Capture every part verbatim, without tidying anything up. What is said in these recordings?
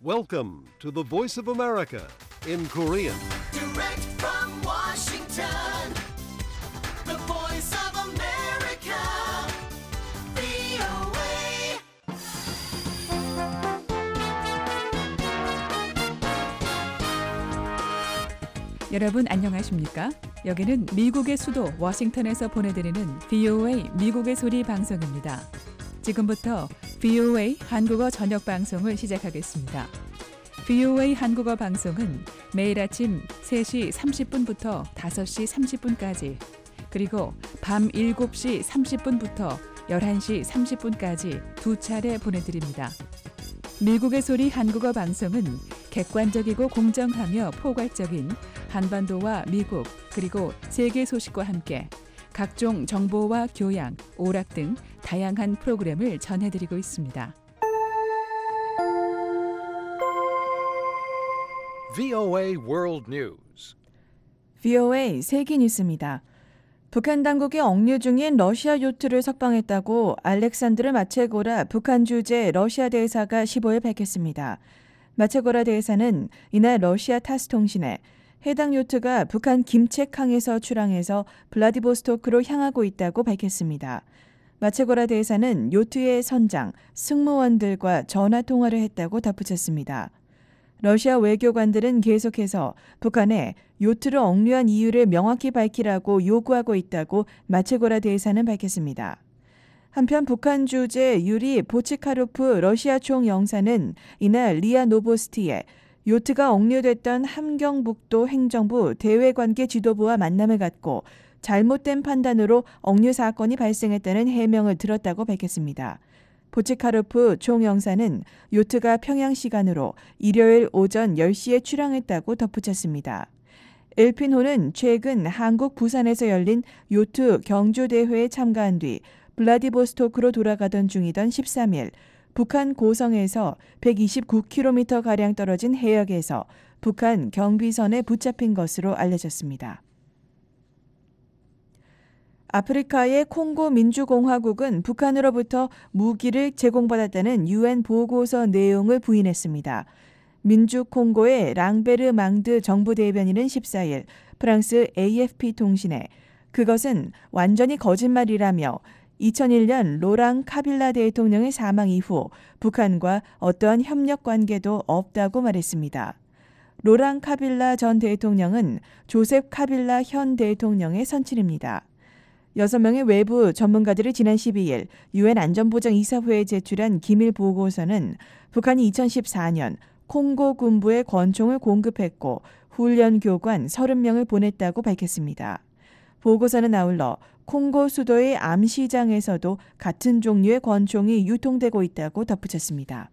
Welcome to the Voice of America in Korean. Direct from Washington, the Voice of America, 브이오에이. 여러분 안녕하십니까? 여기는 미국의 수도 워싱턴에서 보내드리는 브이오에이 미국의 소리 방송입니다. 지금부터 브이오에이 한국어 저녁 방송을 시작하겠습니다. 브이오에이 한국어 방송은 매일 아침 세 시 삼십 분부터 다섯 시 삼십 분까지 그리고 밤 일곱 시 삼십 분부터 열한 시 삼십 분까지 두 차례 보내드립니다. 미국의 소리 한국어 방송은 객관적이고 공정하며 포괄적인 한반도와 미국 그리고 세계 소식과 함께 각종 정보와 교양, 오락 등 다양한 프로그램을 전해드리고 있습니다. 브이오에이 World News. 브이오에이 세계 뉴스입니다. 북한 당국이 억류 중인 러시아 요트를 석방했다고 알렉산드르 마체고라 북한 주재 러시아 대사가 십오일 밝혔습니다. 마체고라 대사는 이날 러시아 타스 통신에 해당 요트가 북한 김책항에서 출항해서 블라디보스토크로 향하고 있다고 밝혔습니다. 마체고라 대사는 요트의 선장, 승무원들과 전화통화를 했다고 덧붙였습니다. 러시아 외교관들은 계속해서 북한에 요트를 억류한 이유를 명확히 밝히라고 요구하고 있다고 마체고라 대사는 밝혔습니다. 한편 북한 주재 유리 보치카로프 러시아 총영사는 이날 리아 노보스티에 요트가 억류됐던 함경북도 행정부 대외관계 지도부와 만남을 갖고 잘못된 판단으로 억류 사건이 발생했다는 해명을 들었다고 밝혔습니다. 보치카로프 총영사는 요트가 평양 시간으로 일요일 오전 열 시에 출항했다고 덧붙였습니다. 엘핀호는 최근 한국 부산에서 열린 요트 경주대회에 참가한 뒤 블라디보스토크로 돌아가던 중이던 십삼일 북한 고성에서 백이십구 킬로미터가량 떨어진 해역에서 북한 경비선에 붙잡힌 것으로 알려졌습니다. 아프리카의 콩고 민주공화국은 북한으로부터 무기를 제공받았다는 유엔 보고서 내용을 부인했습니다. 민주콩고의 랑베르 망드 정부 대변인은 십사일 프랑스 에이에프피 통신에 그것은 완전히 거짓말이라며 이천일년 로랑 카빌라 대통령의 사망 이후 북한과 어떠한 협력 관계도 없다고 말했습니다. 로랑 카빌라 전 대통령은 조셉 카빌라 현 대통령의 선친입니다. 여섯 명의 외부 전문가들이 지난 십이일 유엔 안전보장이사회에 제출한 기밀 보고서는 북한이 이천십사년 콩고 군부에 권총을 공급했고 훈련 교관 서른 명을 보냈다고 밝혔습니다. 보고서는 아울러 콩고 수도의 암시장에서도 같은 종류의 권총이 유통되고 있다고 덧붙였습니다.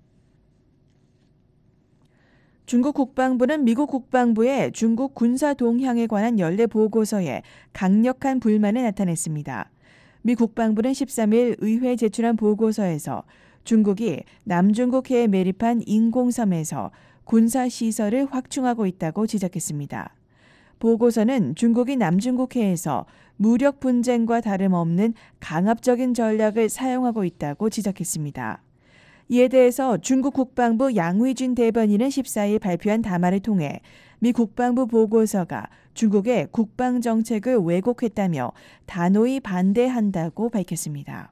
중국 국방부는 미국 국방부의 중국 군사 동향에 관한 연례 보고서에 강력한 불만을 나타냈습니다. 미 국방부는 십삼일 의회에 제출한 보고서에서 중국이 남중국해에 매립한 인공섬에서 군사시설을 확충하고 있다고 지적했습니다. 보고서는 중국이 남중국해에서 무력 분쟁과 다름없는 강압적인 전략을 사용하고 있다고 지적했습니다. 이에 대해서 중국 국방부 양위준 대변인은 십사일 발표한 담화를 통해 미 국방부 보고서가 중국의 국방정책을 왜곡했다며 단호히 반대한다고 밝혔습니다.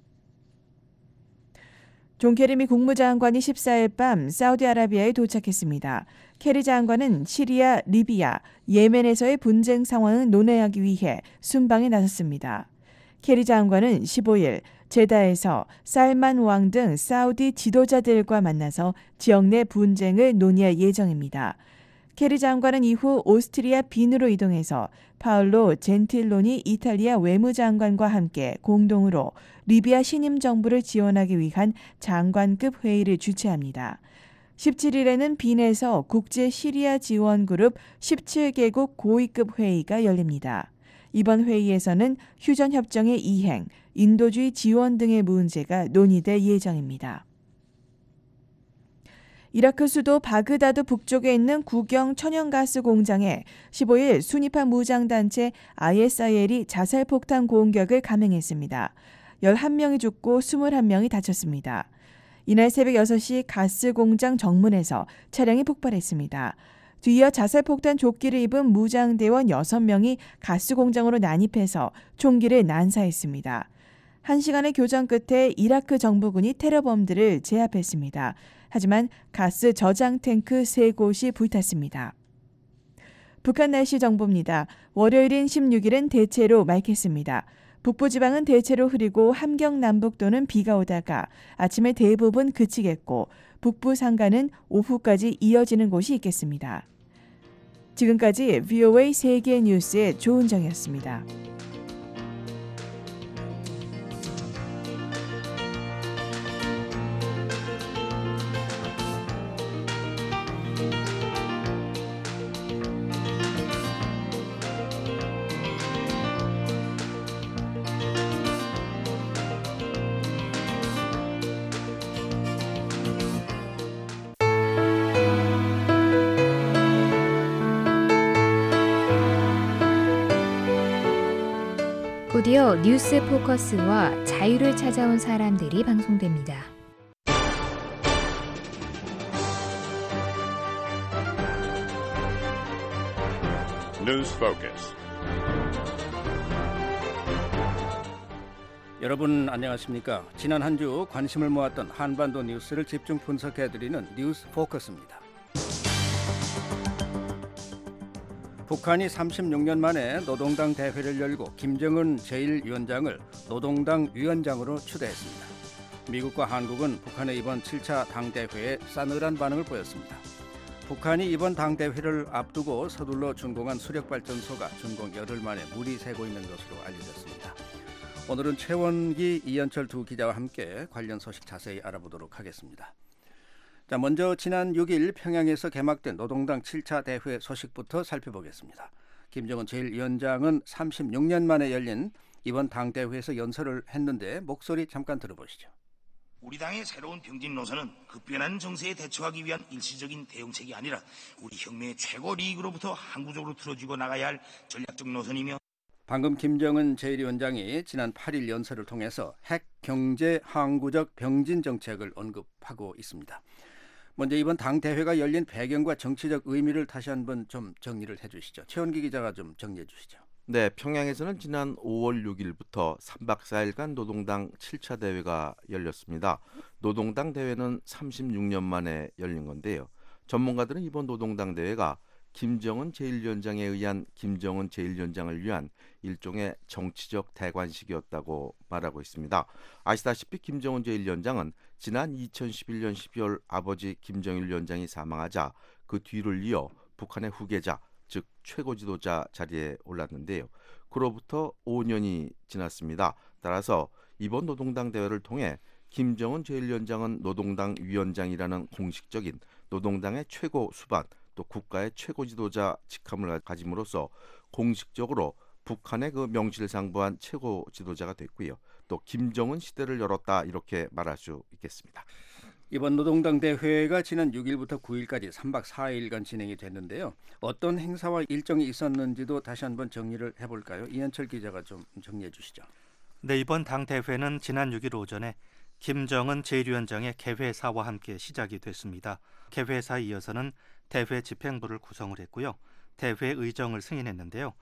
존 케리 미 국무장관이 십사일 밤 사우디아라비아에 도착했습니다. 케리 장관은 시리아, 리비아, 예멘에서의 분쟁 상황을 논의하기 위해 순방에 나섰습니다. 케리 장관은 십오일 제다에서 살만 왕 등 사우디 지도자들과 만나서 지역 내 분쟁을 논의할 예정입니다. 케리 장관은 이후 오스트리아 빈으로 이동해서 파울로 젠틸로니 이탈리아 외무장관과 함께 공동으로 리비아 신임 정부를 지원하기 위한 장관급 회의를 주최합니다. 십칠일에는 빈에서 국제 시리아 지원 그룹 십칠 개국 고위급 회의가 열립니다. 이번 회의에서는 휴전협정의 이행, 인도주의 지원 등의 문제가 논의될 예정입니다. 이라크 수도 바그다드 북쪽에 있는 국영 천연가스 공장에 십오일 순위파 무장단체 아이에스아이엘이 자살폭탄 공격을 감행했습니다. 열한 명이 죽고 이십일 명이 다쳤습니다. 이날 새벽 여섯 시 가스공장 정문에서 차량이 폭발했습니다. 뒤이어 자살폭탄 조끼를 입은 무장대원 여섯 명이 가스공장으로 난입해서 총기를 난사했습니다. 한 시간의 교전 끝에 이라크 정부군이 테러범들을 제압했습니다. 하지만 가스 저장 탱크 세 곳이 불탔습니다. 북한 날씨 정보입니다. 월요일인 십육 일은 대체로 맑겠습니다. 북부지방은 대체로 흐리고 함경 남북도는 비가 오다가 아침에 대부분 그치겠고 북부 산간은 오후까지 이어지는 곳이 있겠습니다. 지금까지 브이오에이 세계 뉴스의 조은정이었습니다. 곧이어 뉴스 포커스와 자유를 찾아온 사람들이 방송됩니다. 뉴스 포커스. 여러분 안녕하십니까? 지난 한 주 관심을 모았던 한반도 뉴스를 집중 분석해드리는 뉴스 포커스입니다. 북한이 삼십육 년 만에 노동당 대회를 열고 김정은 제일 위원장을 노동당 위원장으로 추대했습니다. 미국과 한국은 북한의 이번 칠 차 당대회에 싸늘한 반응을 보였습니다. 북한이 이번 당대회를 앞두고 서둘러 준공한 수력발전소가 준공 열흘 만에 물이 새고 있는 것으로 알려졌습니다. 오늘은 최원기, 이현철 두 기자와 함께 관련 소식 자세히 알아보도록 하겠습니다. 자, 먼저 지난 육 일 평양에서 개막된 노동당 칠 차 대회 소식부터 살펴보겠습니다. 김정은 제일 위원장은 삼십육 년 만에 열린 이번 당대회에서 연설을 했는데 목소리 잠깐 들어보시죠. 우리 당의 새로운 병진 노선은 급변하는 정세에 대처하기 위한 일시적인 대응책이 아니라 우리 혁명의 최고 리그로부터 항구적으로 틀어지고 나가야 할 전략적 노선이며, 방금 김정은 제일 위원장이 지난 팔 일 연설을 통해서 핵, 경제, 항구적 병진 정책을 언급하고 있습니다. 먼저 이번 당대회가 열린 배경과 정치적 의미를 다시 한번 좀 정리를 해주시죠. 최원기 기자가 좀 정리해 주시죠. 네, 평양에서는 지난 오월 육 일부터 삼 박 사 일간 노동당 칠 차 대회가 열렸습니다. 노동당 대회는 삼십육 년 만에 열린 건데요. 전문가들은 이번 노동당 대회가 김정은 제일 위원장에 의한 김정은 제일 위원장을 위한 일종의 정치적 대관식이었다고 말하고 있습니다. 아시다시피 김정은 제일 위원장은 지난 이천십일 년 십이월 아버지 김정일 위원장이 사망하자 그 뒤를 이어 북한의 후계자, 즉 최고 지도자 자리에 올랐는데요. 그로부터 오 년이 지났습니다. 따라서 이번 노동당 대회를 통해 김정은 제일 위원장은 노동당 위원장이라는 공식적인 노동당의 최고 수반, 또 국가의 최고 지도자 직함을 가짐으로써 공식적으로 북한의 그 명실상부한 최고 지도자가 됐고요. 또 김정은 시대를 열었다, 이렇게 말할 수 있겠습니다. 이번 노동당 대회가 지난 육 일부터 구 일까지 삼 박 사 일간 진행이 됐는데요. 어떤 행사와 일정이 있었는지도 다시 한번 정리를 해볼까요? 이현철 기자가 좀 정리해 주시죠. 네, 이번 당 대회는 지난 육 일 오전에 김정은 제일 위원장의 개회사와 함께 시작이 됐습니다. 개회사에 이어서는 대회 집행부를 구성을 했고요. 대회 의정을 승인했는데요.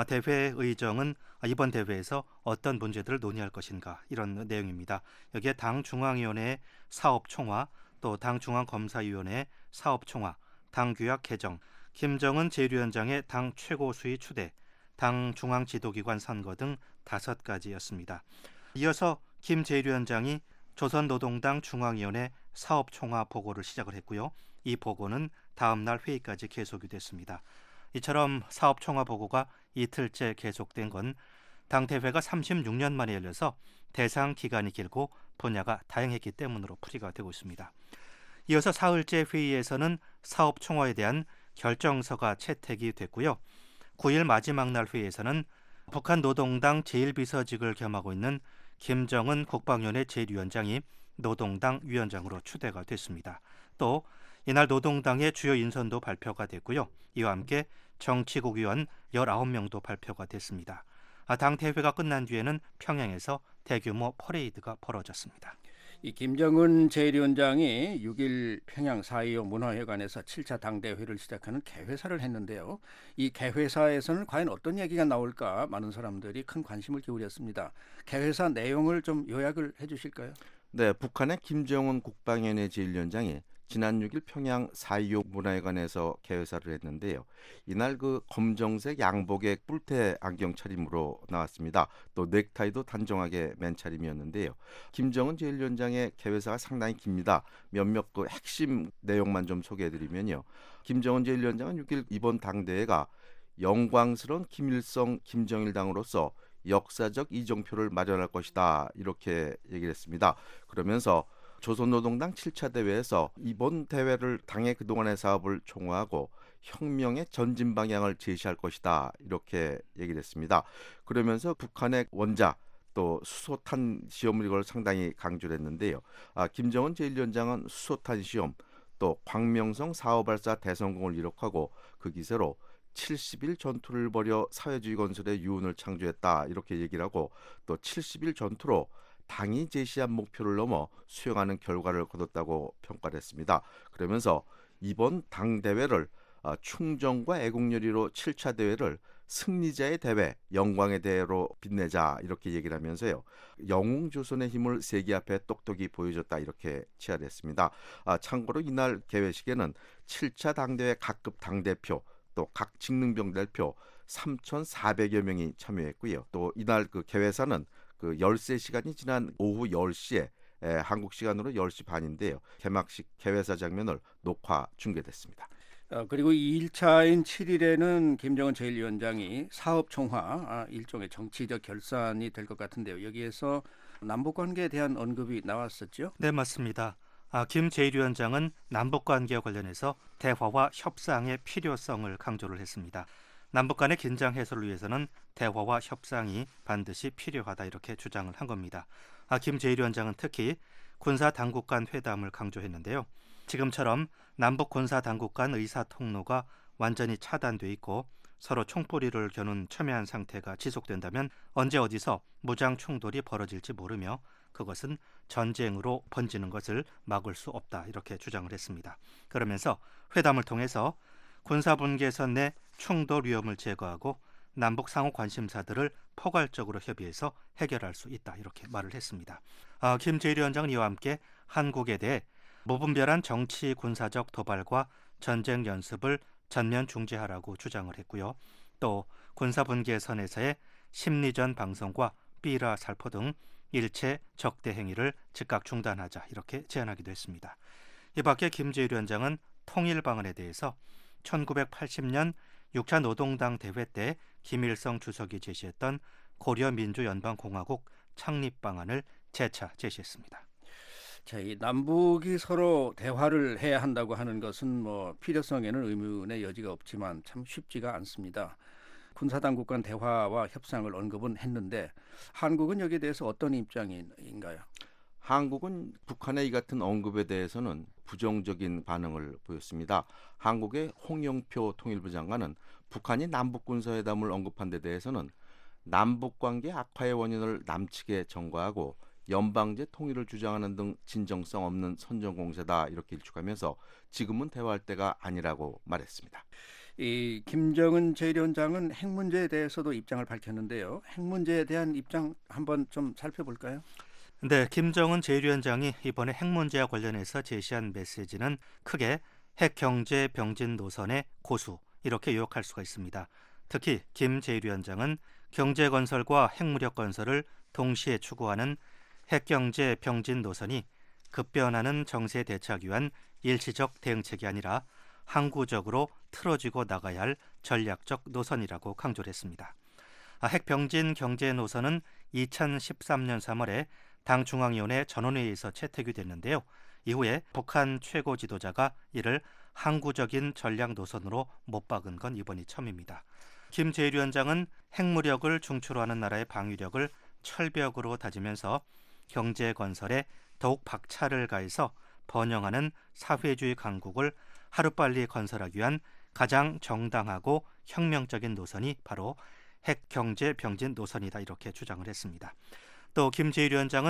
대회 의정은 이번 대회에서 어떤 문제들을 논의할 것인가, 이런 내용입니다. 여기에 당 중앙위원회의 사업총화, 또 당 중앙검사위원회의 사업총화, 당 규약 개정, 김정은 제일 위원장의 당 최고 수위 추대, 당 중앙지도기관 선거 등 다섯 가지였습니다. 이어서 김 제일 위원장이 조선노동당 중앙위원회 사업총화 보고를 시작을 했고요. 이 보고는 다음 날 회의까지 계속이 됐습니다. 이처럼 사업총화 보고가 이틀째 계속된 건 당대회가 삼십육 년 만에 열려서 대상 기간이 길고 분야가 다양했기 때문으로 풀이가 되고 있습니다. 이어서 사흘째 회의에서는 사업총화에 대한 결정서가 채택이 됐고요. 구 일 마지막 날 회의에서는 북한 노동당 제일 비서직을 겸하고 있는 김정은 국방위원회 제일 위원장이 노동당 위원장으로 추대가 됐습니다. 또 이날 노동당의 주요 인선도 발표가 됐고요. 이와 함께 정치국위원 열아홉 명도 발표가 됐습니다. 당 대회가 끝난 뒤에는 평양에서 대규모 퍼레이드가 벌어졌습니다. 이 김정은 제일 위원장이 육 일 평양 사이오 문화회관에서 칠 차 당대회를 시작하는 개회사를 했는데요. 이 개회사에서는 과연 어떤 얘기가 나올까 많은 사람들이 큰 관심을 기울였습니다. 개회사 내용을 좀 요약을 해주실까요? 네, 북한의 김정은 국방위원회 제일 위원장이 지난 육 일 평양 사이오 문화회관에서 개회사를 했는데요. 이날 그 검정색 양복에 뿔테 안경 차림으로 나왔습니다. 또 넥타이도 단정하게 맨 차림이었는데요. 김정은 제일 위원장의 개회사가 상당히 깁니다. 몇몇 그 핵심 내용만 좀 소개해드리면요. 김정은 제일 위원장은 육 일 이번 당대회가 영광스러운 김일성 김정일 당으로서 역사적 이정표를 마련할 것이다 이렇게 얘기를 했습니다. 그러면서 조선노동당 칠 차 대회에서 이번 대회를 당의 그동안의 사업을 총화하고 혁명의 전진 방향을 제시할 것이다 이렇게 얘기를 했습니다. 그러면서 북한의 원자 또 수소탄 시험을 이걸 상당히 강조를 했는데요. 아, 김정은 제일 위원장은 수소탄 시험 또 광명성 사오 발사 대성공을 이룩하고 그 기세로 칠십 일 전투를 벌여 사회주의 건설의 유운을 창조했다 이렇게 얘기를 하고 또 칠십 일 전투로 당이 제시한 목표를 넘어 수행하는 결과를 거뒀다고 평가를 했습니다. 그러면서 이번 당대회를 충정과 애국열의로 칠 차 대회를 승리자의 대회, 영광의 대회로 빛내자 이렇게 얘기를 하면서요. 영웅조선의 힘을 세계 앞에 똑똑히 보여줬다 이렇게 치하를 했습니다. 아, 참고로 이날 개회식에는 칠 차 당대회 각급 당대표 또 각 직능병 대표 삼천사백여 명이 참여했고요. 또 이날 그 개회사는 그 열세 시간이 지난 오후 열 시에 에, 한국 시간으로 열 시 반인데요. 개막식 개회사 장면을 녹화 중계됐습니다. 어, 그리고 이 일 차인 칠 일에는 김정은 제일 위원장이 사업 총화, 아, 일종의 정치적 결산이 될 것 같은데요. 여기에서 남북 관계에 대한 언급이 나왔었죠? 네, 맞습니다. 아, 김 제일 위원장은 남북 관계와 관련해서 대화와 협상의 필요성을 강조를 했습니다. 남북 간의 긴장 해소를 위해서는 대화와 협상이 반드시 필요하다 이렇게 주장을 한 겁니다. 아, 김 제일 위원장은 특히 군사 당국 간 회담을 강조했는데요. 지금처럼 남북 군사 당국 간 의사 통로가 완전히 차단돼 있고 서로 총뿌리를 겨눈 첨예한 상태가 지속된다면 언제 어디서 무장 충돌이 벌어질지 모르며 그것은 전쟁으로 번지는 것을 막을 수 없다 이렇게 주장을 했습니다. 그러면서 회담을 통해서 군사분계선 내 충돌 위험을 제거하고 남북 상호 관심사들을 포괄적으로 협의해서 해결할 수 있다 이렇게 말을 했습니다. 아, 김 제일 위원장은 이와 함께 한국에 대해 무분별한 정치 군사적 도발과 전쟁 연습을 전면 중지하라고 주장을 했고요. 또 군사분계선에서의 심리전 방송과 삐라 살포 등 일체 적대 행위를 즉각 중단하자 이렇게 제안하기도 했습니다. 이 밖에 김 제일 위원장은 통일 방안에 대해서 천구백팔십 년 육 차 노동당 대회 때 김일성 주석이 제시했던 고려민주연방공화국 창립 방안을 재차 제시했습니다. 자, 이 남북이 서로 대화를 해야 한다고 하는 것은 뭐 필요성에는 의문의 여지가 없지만 참 쉽지가 않습니다. 군사당국 간 대화와 협상을 언급은 했는데 한국은 여기에 대해서 어떤 입장인가요? 한국은 북한의 이 같은 언급에 대해서는 부정적인 반응을 보였습니다. 한국의 홍영표 통일부 장관은 북한이 남북군사회담을 언급한 데 대해서는 남북관계 악화의 원인을 남측에 전가하고 연방제 통일을 주장하는 등 진정성 없는 선전공세다 이렇게 일축하면서 지금은 대화할 때가 아니라고 말했습니다. 이 김정은 제일 위원장은 핵 문제에 대해서도 입장을 밝혔는데요. 핵 문제에 대한 입장 한번 좀 살펴볼까요? 네, 김정은 제일 위원장이 이번에 핵 문제와 관련해서 제시한 메시지는 크게 핵 경제 병진 노선의 고수 이렇게 요약할 수가 있습니다. 특히 김 제일 위원장은 경제 건설과 핵무력 건설을 동시에 추구하는 핵 경제 병진 노선이 급변하는 정세에 대처하기 위한 일시적 대응책이 아니라 항구적으로 틀어지고 나가야 할 전략적 노선이라고 강조를 했습니다. 아, 핵 병진 경제 노선은 이천십삼 년 삼월에 당 중앙위원회 전원회의에서 채택이 됐는데요. 이후에 북한 최고 지도자가 이를 항구적인 전략 노선으로 못 박은 건 이번이 처음입니다. 김 제일 위원장은 핵무력을 중추로 하는 나라의 방위력을 철벽으로 다지면서 경제 건설에 더욱 박차를 가해서 번영하는 사회주의 강국을 하루빨리 건설하기 위한 가장 정당하고 혁명적인 노선이 바로 핵 경제 병진 노선이다 이렇게 주장을 했습니다. 또 김 제일 위원장은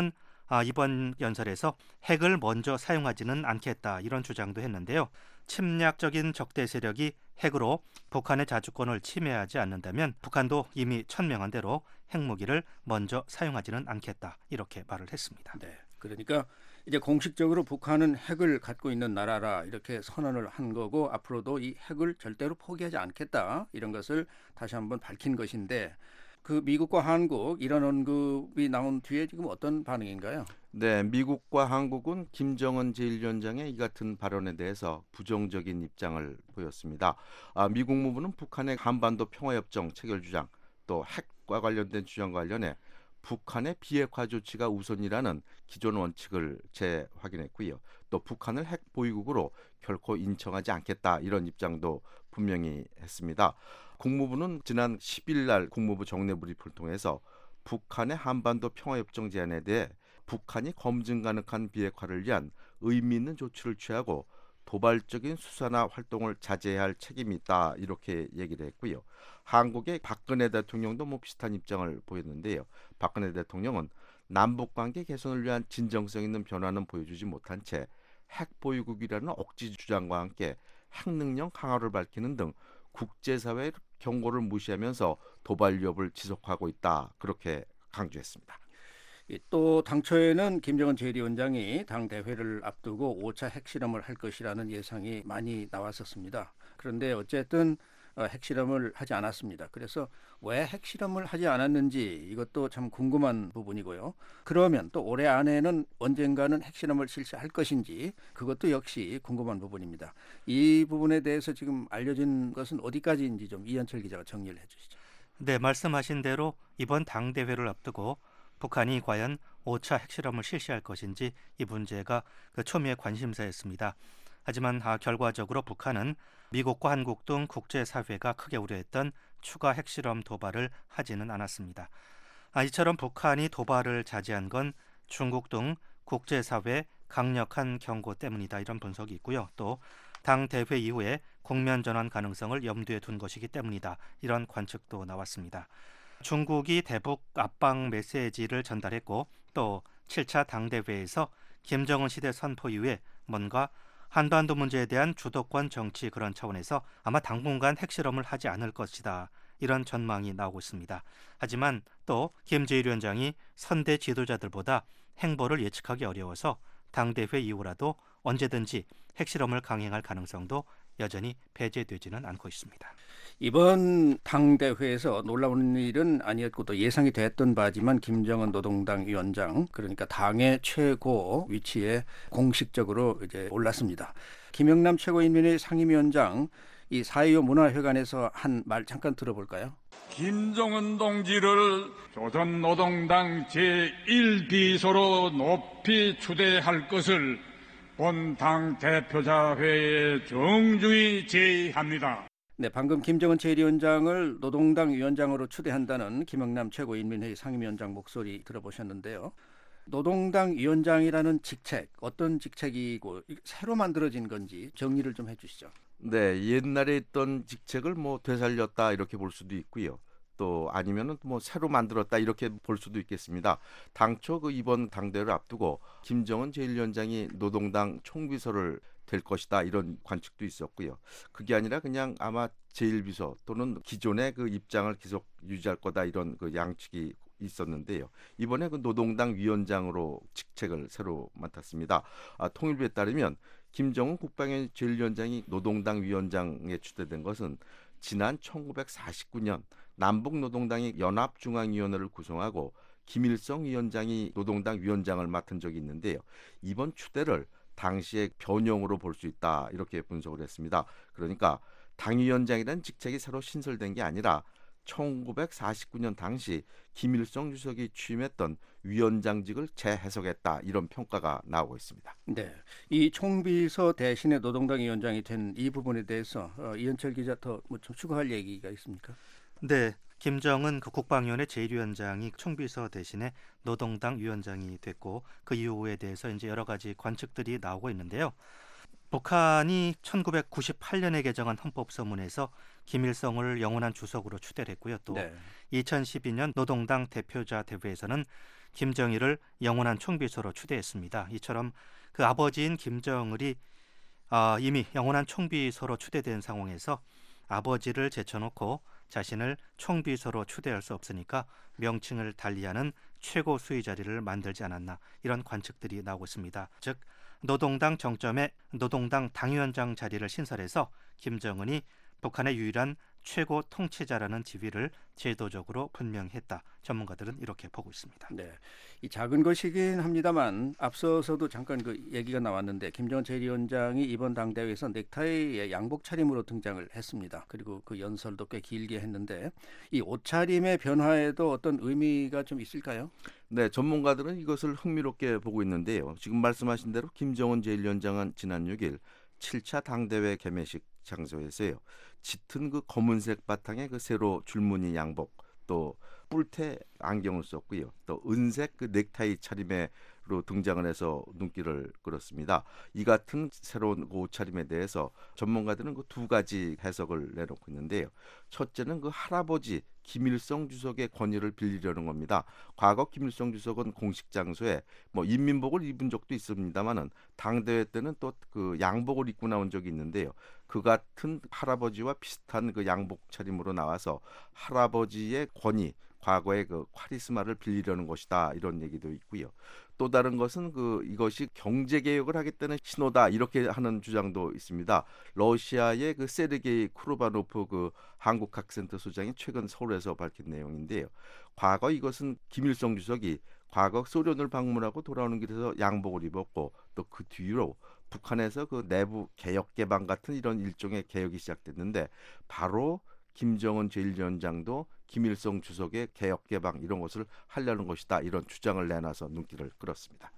아, 이번 연설에서 핵을 먼저 사용하지는 않겠다 이런 주장도 했는데요. 침략적인 적대 세력이 핵으로 북한의 자주권을 침해하지 않는다면 북한도 이미 천명한 대로 핵무기를 먼저 사용하지는 않겠다 이렇게 말을 했습니다. 네, 그러니까 이제 공식적으로 북한은 핵을 갖고 있는 나라라 이렇게 선언을 한 거고 앞으로도 이 핵을 절대로 포기하지 않겠다 이런 것을 다시 한번 밝힌 것인데 그 미국과 한국 이런 언급이 나온 뒤에 지금 어떤 반응인가요? 네, 미국과 한국은 김정은 제일 위원장의 이 같은 발언에 대해서 부정적인 입장을 보였습니다. 아, 미국 무부는 북한의 한반도 평화협정 체결 주장 또 핵과 관련된 주장과 관련해 북한의 비핵화 조치가 우선이라는 기존 원칙을 재확인했고요. 또 북한을 핵 보유국으로 결코 인정하지 않겠다 이런 입장도 분명히 했습니다. 국무부는 지난 십 일 날 국무부 정례 브리프를 통해서 북한의 한반도 평화협정 제안에 대해 북한이 검증 가능한 비핵화를 위한 의미 있는 조치를 취하고 도발적인 수사나 활동을 자제해야 할 책임이 있다 이렇게 얘기를 했고요. 한국의 박근혜 대통령도 뭐 비슷한 입장을 보였는데요. 박근혜 대통령은 남북관계 개선을 위한 진정성 있는 변화는 보여주지 못한 채 핵 보유국이라는 억지 주장과 함께 핵 능력 강화를 밝히는 등 국제사회의 경고를 무시하면서 도발 위협을 지속하고 있다 그렇게 강조했습니다. 또 당초에는 김정은 제일 위원장이 당 대회를 앞두고 오 차 핵실험을 할 것이라는 예상이 많이 나왔었습니다. 그런데 어쨌든 핵실험을 하지 않았습니다. 그래서 왜 핵실험을 하지 않았는지 이것도 참 궁금한 부분이고요. 그러면 또 올해 안에는 언젠가는 핵실험을 실시할 것인지 그것도 역시 궁금한 부분입니다. 이 부분에 대해서 지금 알려진 것은 어디까지인지 좀 이현철 기자가 정리를 해주시죠. 네, 말씀하신 대로 이번 당대회를 앞두고 북한이 과연 오 차 핵실험을 실시할 것인지 이 문제가 그 초미의 관심사였습니다. 하지만 아, 결과적으로 북한은 미국과 한국 등 국제사회가 크게 우려했던 추가 핵실험 도발을 하지는 않았습니다. 아, 이처럼 북한이 도발을 자제한 건 중국 등 국제사회 강력한 경고 때문이다 이런 분석이 있고요. 또 당 대회 이후에 국면 전환 가능성을 염두에 둔 것이기 때문이다 이런 관측도 나왔습니다. 중국이 대북 압박 메시지를 전달했고 또 칠 차 당대회에서 김정은 시대 선포 이후에 뭔가 한반도 문제에 대한 주도권 정치 그런 차원에서 아마 당분간 핵실험을 하지 않을 것이다 이런 전망이 나오고 있습니다. 하지만 또 김제일 위원장이 선대 지도자들보다 행보를 예측하기 어려워서 당대회 이후라도 언제든지 핵실험을 강행할 가능성도 여전히 배제되지는 않고 있습니다. 이번 당대회에서 놀라운 일은 아니었고 또 예상이 됐던 바지만 김정은 노동당 위원장 그러니까 당의 최고 위치에 공식적으로 이제 올랐습니다. 김영남 최고인민회의 상임위원장 이 사이오 문화회관에서 한 말 잠깐 들어볼까요? 김정은 동지를 조선노동당 제일 비서로 높이 추대할 것을 본 당 대표자회에 정중히 제의합니다. 네, 방금 김정은 제일 위원장을 노동당 위원장으로 추대한다는 김영남 최고인민회의 상임위원장 목소리 들어보셨는데요. 노동당 위원장이라는 직책, 어떤 직책이고 새로 만들어진 건지 정리를 좀 해주시죠. 네, 옛날에 있던 직책을 뭐 되살렸다 이렇게 볼 수도 있고요. 또 아니면은 뭐 새로 만들었다 이렇게 볼 수도 있겠습니다. 당초 그 이번 당대회를 앞두고 김정은 제일 위원장이 노동당 총비서를 될 것이다 이런 관측도 있었고요. 그게 아니라 그냥 아마 제일 비서 또는 기존의 그 입장을 계속 유지할 거다 이런 그 양측이 있었는데요. 이번에 그 노동당 위원장으로 직책을 새로 맡았습니다. 아, 통일부에 따르면 김정은 국방위 제일 위원장이 노동당 위원장에 추대된 것은 지난 천구백사십구 년 남북노동당이 연합중앙위원회를 구성하고 김일성 위원장이 노동당 위원장을 맡은 적이 있는데요. 이번 추대를 당시의 변형으로 볼 수 있다 이렇게 분석을 했습니다. 그러니까 당위원장이라는 직책이 새로 신설된 게 아니라 천구백사십구 년 당시 김일성 주석이 취임했던 위원장직을 재해석했다 이런 평가가 나오고 있습니다. 네, 이 총비서 대신에 노동당 위원장이 된 이 부분에 대해서 어, 이현철 기자 더 뭐 좀 추가할 얘기가 있습니까? 네, 김정은 그 국방위원회 제일 위원장이 총비서 대신에 노동당 위원장이 됐고 그 이유에 대해서 이제 여러 가지 관측들이 나오고 있는데요. 북한이 천구백구십팔 년에 개정한 헌법소문에서 김일성을 영원한 주석으로 추대를 했고요. 또 네. 이천십이 년 노동당 대표자 대회에서는 김정일을 영원한 총비서로 추대했습니다. 이처럼 그 아버지인 김정일이 어, 이미 영원한 총비서로 추대된 상황에서 아버지를 제쳐놓고 자신을 총비서로 추대할 수 없으니까 명칭을 달리하는 최고 수위 자리를 만들지 않았나, 이런 관측들이 나오고 있습니다. 즉 노동당 정점에 노동당 당위원장 자리를 신설해서 김정은이 북한의 유일한 최고 통치자라는 지위를 제도적으로 분명했다. 전문가들은 이렇게 보고 있습니다. 네, 이 작은 것이긴 합니다만 앞서서도 잠깐 그 얘기가 나왔는데 김정은 제일위원장이 이번 당대회에서 넥타이의 양복 차림으로 등장을 했습니다. 그리고 그 연설도 꽤 길게 했는데 이 옷차림의 변화에도 어떤 의미가 좀 있을까요? 네, 전문가들은 이것을 흥미롭게 보고 있는데요. 지금 말씀하신 대로 김정은 제일위원장은 지난 육 일 칠 차 당대회 개회식 장소에서요, 짙은 그 검은색 바탕에 그 세로 줄무늬 양복, 또 뿔테 안경을 썼고요, 또 은색 그 넥타이 차림으로 등장을 해서 눈길을 끌었습니다. 이 같은 새로운 옷차림에 대해서 전문가들은 그 두 가지 해석을 내놓고 있는데요. 첫째는 그 할아버지 김일성 주석의 권위를 빌리려는 겁니다. 과거 김일성 주석은 공식 장소에 뭐 인민복을 입은 적도 있습니다만은 당대회 때는 또 그 양복을 입고 나온 적이 있는데요. 그 같은 할아버지와 비슷한 그 양복 차림으로 나와서 할아버지의 권위, 과거의 그 카리스마를 빌리려는 것이다, 이런 얘기도 있고요. 또 다른 것은 그 이것이 경제 개혁을 하겠다는 신호다, 이렇게 하는 주장도 있습니다. 러시아의 그 세르게이 쿠르바노프 그 한국학센터 소장이 최근 서울에서 밝힌 내용인데요. 과거 이것은 김일성 주석이 과거 소련을 방문하고 돌아오는 길에서 양복을 입었고, 또 그 뒤로 북한에서 그 내부 개혁 개방 같은 이런 일종의 개혁이 시작됐는데, 바로 김정은 제일위원장도 김일성 주석의 개혁 개방 이런 것을 하려는 것이다, 이런 주장을 내놔서 눈길을 끌었습니다.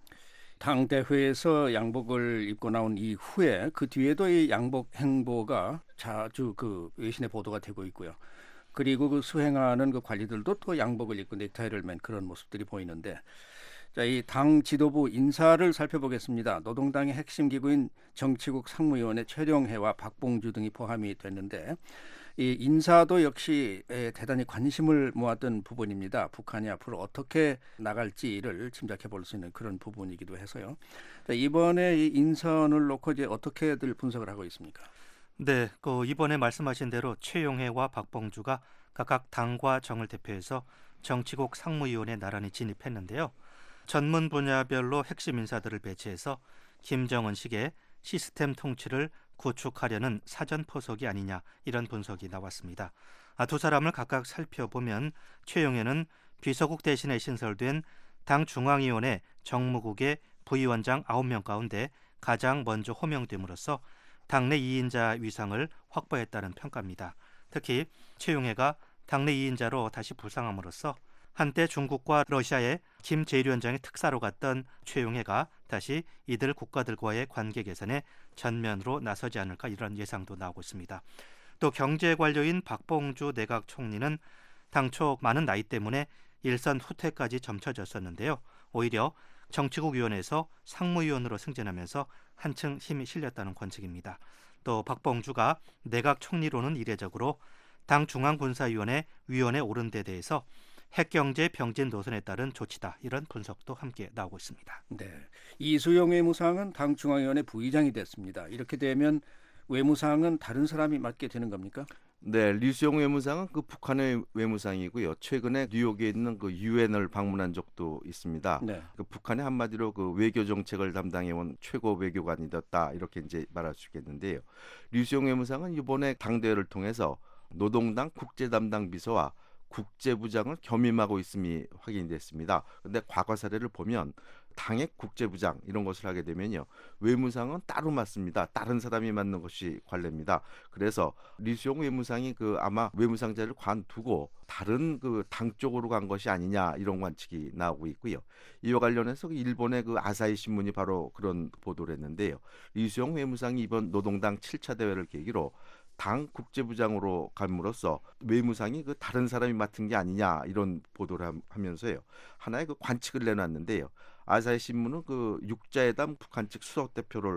당대회에서 양복을 입고 나온 이후에 그 뒤에도 이 양복 행보가 자주 그 외신에 보도가 되고 있고요. 그리고 그 수행하는 그 관리들도 또 양복을 입고 넥타이를 맨 그런 모습들이 보이는데, 자, 이 당 지도부 인사를 살펴보겠습니다. 노동당의 핵심 기구인 정치국 상무위원회 최룡해와 박봉주 등이 포함이 됐는데, 이 인사도 역시 대단히 관심을 모았던 부분입니다. 북한이 앞으로 어떻게 나갈지를 짐작해 볼 수 있는 그런 부분이기도 해서요. 자, 이번에 이 인선을 놓고 이제 어떻게들 분석을 하고 있습니까? 네, 그 이번에 말씀하신 대로 최용해와 박봉주가 각각 당과 정을 대표해서 정치국 상무위원회 나란히 진입했는데요. 전문 분야별로 핵심 인사들을 배치해서 김정은식의 시스템 통치를 구축하려는 사전 포석이 아니냐, 이런 분석이 나왔습니다. 아, 두 사람을 각각 살펴보면 최용해는 비서국 대신에 신설된 당 중앙위원회 정무국의 부위원장 아홉 명 가운데 가장 먼저 호명됨으로써 당내 이 인자 위상을 확보했다는 평가입니다. 특히 최용해가 당내 이 인자로 다시 부상함으로써 한때 중국과 러시아의 김 제일위원장의 특사로 갔던 최용해가 다시 이들 국가들과의 관계 개선에 전면으로 나서지 않을까, 이런 예상도 나오고 있습니다. 또 경제관료인 박봉주 내각 총리는 당초 많은 나이 때문에 일선 후퇴까지 점쳐졌었는데요. 오히려 정치국위원회에서 상무위원으로 승진하면서 한층 힘이 실렸다는 관측입니다. 또 박봉주가 내각 총리로는 이례적으로 당 중앙군사위원회 위원에 오른 데 대해서 핵경제 병진 노선에 따른 조치다, 이런 분석도 함께 나오고 있습니다. 네, 이수영 외무상은 당 중앙위원회 부의장이 됐습니다. 이렇게 되면 외무상은 다른 사람이 맡게 되는 겁니까? 네, 리수영 외무상은 그 북한의 외무상이고요. 최근에 뉴욕에 있는 그 유엔을 방문한 적도 있습니다. 네. 그 북한의 한마디로 그 외교 정책을 담당해온 최고 외교관이 됐다, 이렇게 이제 말할 수 있겠는데요. 리수영 외무상은 이번에 당대회를 통해서 노동당 국제 담당 비서와 국제부장을 겸임하고 있음이 확인됐습니다. 그런데 과거 사례를 보면 당의 국제부장 이런 것을 하게 되면요, 외무상은 따로 맡습니다. 다른 사람이 맡는 것이 관례입니다. 그래서 리수용 외무상이 그 아마 외무상 자리를 관두고 다른 그 당 쪽으로 간 것이 아니냐, 이런 관측이 나오고 있고요. 이와 관련해서 일본의 그 아사히 신문이 바로 그런 보도를 했는데요. 리수용 외무상이 이번 노동당 칠 차 대회를 계기로 당 국제부장으로 감으로써 외무상이 그 다른 사람이 맡은 게 아니냐, 이런 보도를 하면서요, 하나의 그 관측을 내놨는데요. 아사히 신문은 그 육자회담 북한 측 수석 대표를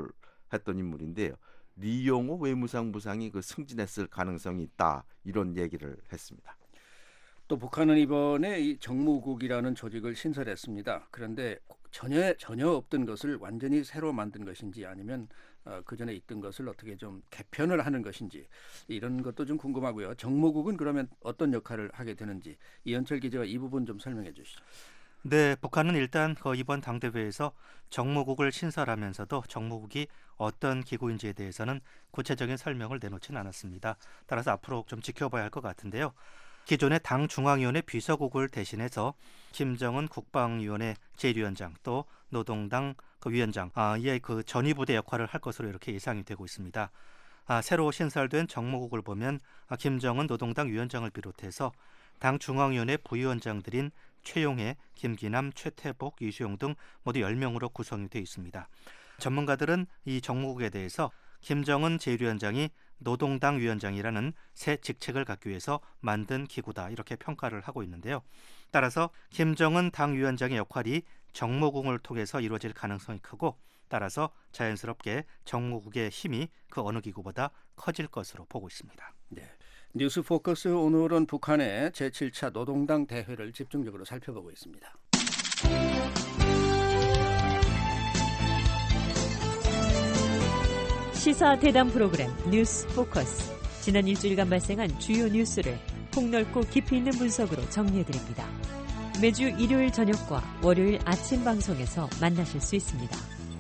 했던 인물인데요. 리용호 외무상 부상이 그 승진했을 가능성이 있다 이런 얘기를 했습니다. 또 북한은 이번에 이 정무국이라는 조직을 신설했습니다. 그런데 전혀 전혀 없던 것을 완전히 새로 만든 것인지 아니면 어, 그 전에 있던 것을 어떻게 좀 개편을 하는 것인지 이런 것도 좀 궁금하고요. 정무국은 그러면 어떤 역할을 하게 되는지 이현철 기자가 이 부분 좀 설명해 주시죠. 네, 북한은 일단 그 이번 당대회에서 정무국을 신설하면서도 정무국이 어떤 기구인지에 대해서는 구체적인 설명을 내놓지는 않았습니다. 따라서 앞으로 좀 지켜봐야 할 것 같은데요. 기존의 당 중앙위원회 비서국을 대신해서 김정은 국방위원회 제일위원장 또 노동당 그 위원장 아, 이에 그 전위부대 역할을 할 것으로 이렇게 예상이 되고 있습니다. 아, 새로 신설된 정무국을 보면 아, 김정은 노동당 위원장을 비롯해서 당 중앙위원회 부위원장들인 최용해, 김기남, 최태복, 이수용 등 모두 열 명으로 구성이 되어 있습니다. 전문가들은 이 정무국에 대해서 김정은 제일위원장이 노동당 위원장이라는 새 직책을 갖기 위해서 만든 기구다 이렇게 평가를 하고 있는데요. 따라서 김정은 당위원장의 역할이 정무국을 통해서 이루어질 가능성이 크고 따라서 자연스럽게 정무국의 힘이 그 어느 기구보다 커질 것으로 보고 있습니다. 네. 뉴스 포커스 오늘은 북한의 제칠 차 노동당 대회를 집중적으로 살펴보고 있습니다. 시사 대담 프로그램 뉴스 포커스. 지난 일주일간 발생한 주요 뉴스를 폭넓고 깊이 있는 분석으로 정리해드립니다. 매주 일요일 저녁과 월요일 아침 방송에서 만나실 수 있습니다.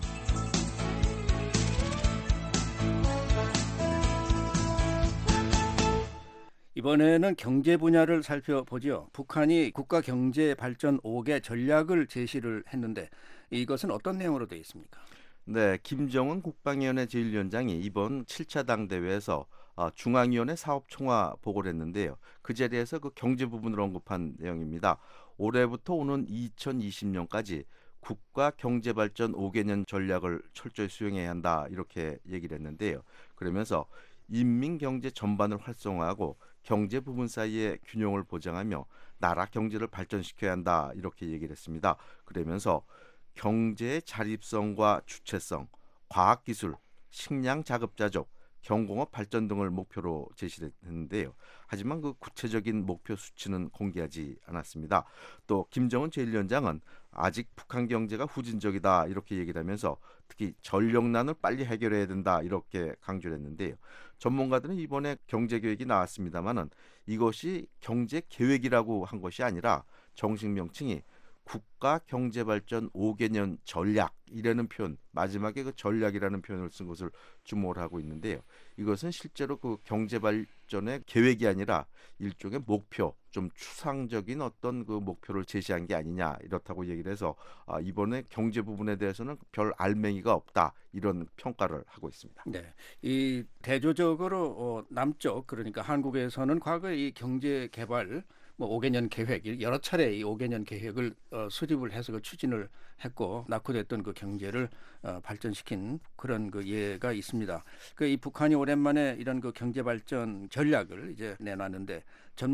이번에는 경제 분야를 살펴보죠. 북한이 국가 경제 발전 오 개 전략을 제시를 했는데 이것은 어떤 내용으로 되어 있습니까? 네, 김정은 국방위원회 제일위원장이 이번 칠 차 당대회에서 중앙위원회 사업총화 보고를 했는데요. 그 자리에서 그 경제 부분을 언급한 내용입니다. 올해부터 오는 이천이십 년까지 국가 경제발전 오 개년 전략을 철저히 수행해야 한다 이렇게 얘기를 했는데요. 그러면서 인민경제 전반을 활성화하고 경제 부분 사이의 균형을 보장하며 나라 경제를 발전시켜야 한다 이렇게 얘기를 했습니다. 그러면서 경제의 자립성과 주체성, 과학기술, 식량 자급자족, 경공업 발전 등을 목표로 제시를 했는데요. 하지만 그 구체적인 목표 수치는 공개하지 않았습니다. 또 김정은 제일위원장은 아직 북한 경제가 후진적이다 이렇게 얘기를 하면서 특히 전력난을 빨리 해결해야 된다 이렇게 강조를 했는데요. 전문가들은 이번에 경제계획이 나왔습니다마는 이것이 경제계획이라고 한 것이 아니라 정식 명칭이 국가 경제발전 오 개년 전략 이라는 표현, 마지막에 그 전략이라는 표현을 쓴 것을 주목을 하고 있는데요. 이것은 실제로 그 경제발전의 계획이 아니라 일종의 목표, 좀 추상적인 어떤 그 목표를 제시한 게 아니냐 이렇다고 얘기를 해서 아, 이번에 경제 부분에 대해서는 별 알맹이가 없다 이런 평가를 하고 있습니다. 네, 이 대조적으로 어, 남쪽 그러니까 한국에서는 과거에 이 경제 개발 뭐 오 개년 계획 여러 차례 이 오 개년 계획을 어, 수립을 해서 그 추진을 했고 낙후됐던 그 경제를 어, 발전시킨 그런 그 예가 있습니다. 그 이 북한이 오랜만에 이런 그 경제 발전 전략을 이제 내놨는데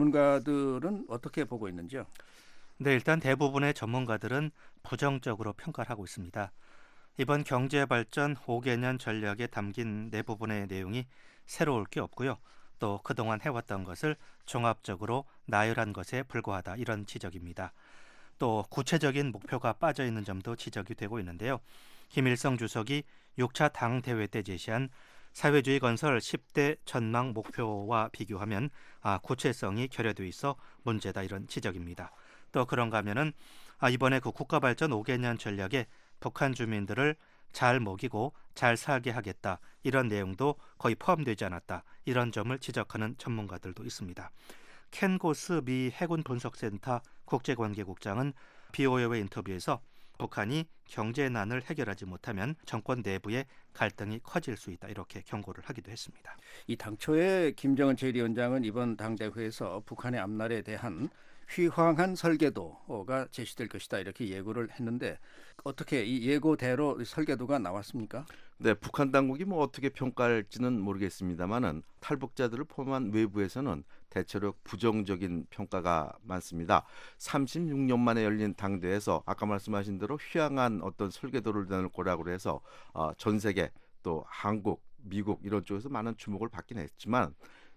전문가들은 어떻게 보고 있는지요? 네, 일단 대부분의 전문가들은 부정적으로 평가를 하고 있습니다. 이번 경제 발전 오 개년 전략에 담긴 대부분의 내용이 새로울 게 없고요. 또 그동안 해왔던 것을 종합적으로 나열한 것에 불과하다 이런 지적입니다. 또 구체적인 목표가 빠져 있는 점도 지적이 되고 있는데요. 김일성 주석이 육 차 당대회 때 제시한 사회주의 건설 십 대 전망 목표와 비교하면 아, 구체성이 결여돼 있어 문제다 이런 지적입니다. 또 그런가 하면은 아, 이번에 그 국가발전 오 개년 전략에 북한 주민들을 잘 먹이고 잘 살게 하겠다 이런 내용도 거의 포함되지 않았다 이런 점을 지적하는 전문가들도 있습니다. 켄 고스 미 해군 분석센터 국제관계국장은 비오에이의 인터뷰에서 북한이 경제난을 해결하지 못하면 정권 내부의 갈등이 커질 수 있다 이렇게 경고를 하기도 했습니다. 이 당초에 김정은 제일위원장은 이번 당대회에서 북한의 앞날에 대한 휘황한 설계도가 제시될 것이다 이렇게 예고를 했는데 어떻게 이 예고대로 설계도가 나왔습니까? 네, 북한 당국이 뭐 어떻게 평가할지는 모르겠습니다만은 탈북자들을 포함한 외부에서는 대체로 부정적인 평가가 많습니다. 삼십육 년 만에 열린 당대에서 아까 말씀하신 대로 휘황한 어떤 설계도를 내놓을 거라고 해서 어, 전 세계 또 한국, 미국 이런 쪽에서 많은 주목을 받긴 했지만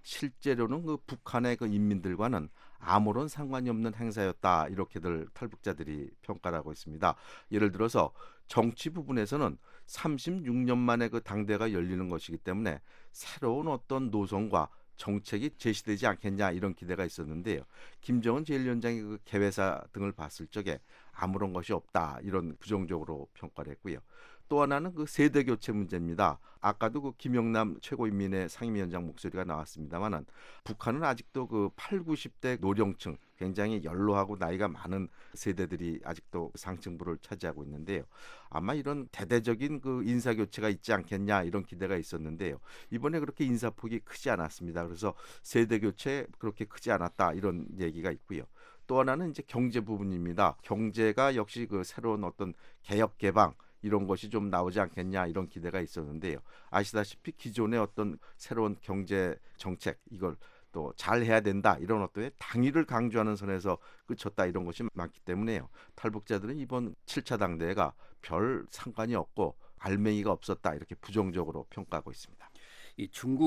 실제로는 그 북한의 그 인민들과는 아무런 상관이 없는 행사였다 이렇게들 탈북자들이 평가를 하고 있습니다. 예를 들어서 정치 부분에서는 삼십육 년 만에 그 당대가 열리는 것이기 때문에 새로운 어떤 노선과 정책이 제시되지 않겠냐 이런 기대가 있었는데요. 김정은 제일 위원장이 그 개회사 등을 봤을 적에 아무런 것이 없다 이런 부정적으로 평가를 했고요. 또 하나는 그 세대 교체 문제입니다. 아까도 그 김영남 최고인민회 상임위원장 목소리가 나왔습니다만은 북한은 아직도 그 팔, 구십 대 노령층 굉장히 연로하고 나이가 많은 세대들이 아직도 상층부를 차지하고 있는데요. 아마 이런 대대적인 그 인사 교체가 있지 않겠냐 이런 기대가 있었는데요. 이번에 그렇게 인사폭이 크지 않았습니다. 그래서 세대 교체 그렇게 크지 않았다 이런 얘기가 있고요. 또 하나는 이제 경제 부분입니다. 경제가 역시 그 새로운 어떤 개혁 개방 이런 것이 좀 나오지 않겠냐 이런 기대가 있었는데요. 아시다시피 기존의 어떤 새로운 경제 정책 이걸 또 잘해야 된다 이런 어떤 당위를 강조하는 선에서 그쳤다 이런 것이 많기 때문에요. 탈북자들은 이번 칠 차 당대회가 별 상관이 없고 알맹이가 없었다 이렇게 부정적으로 평가하고 있습니다. 이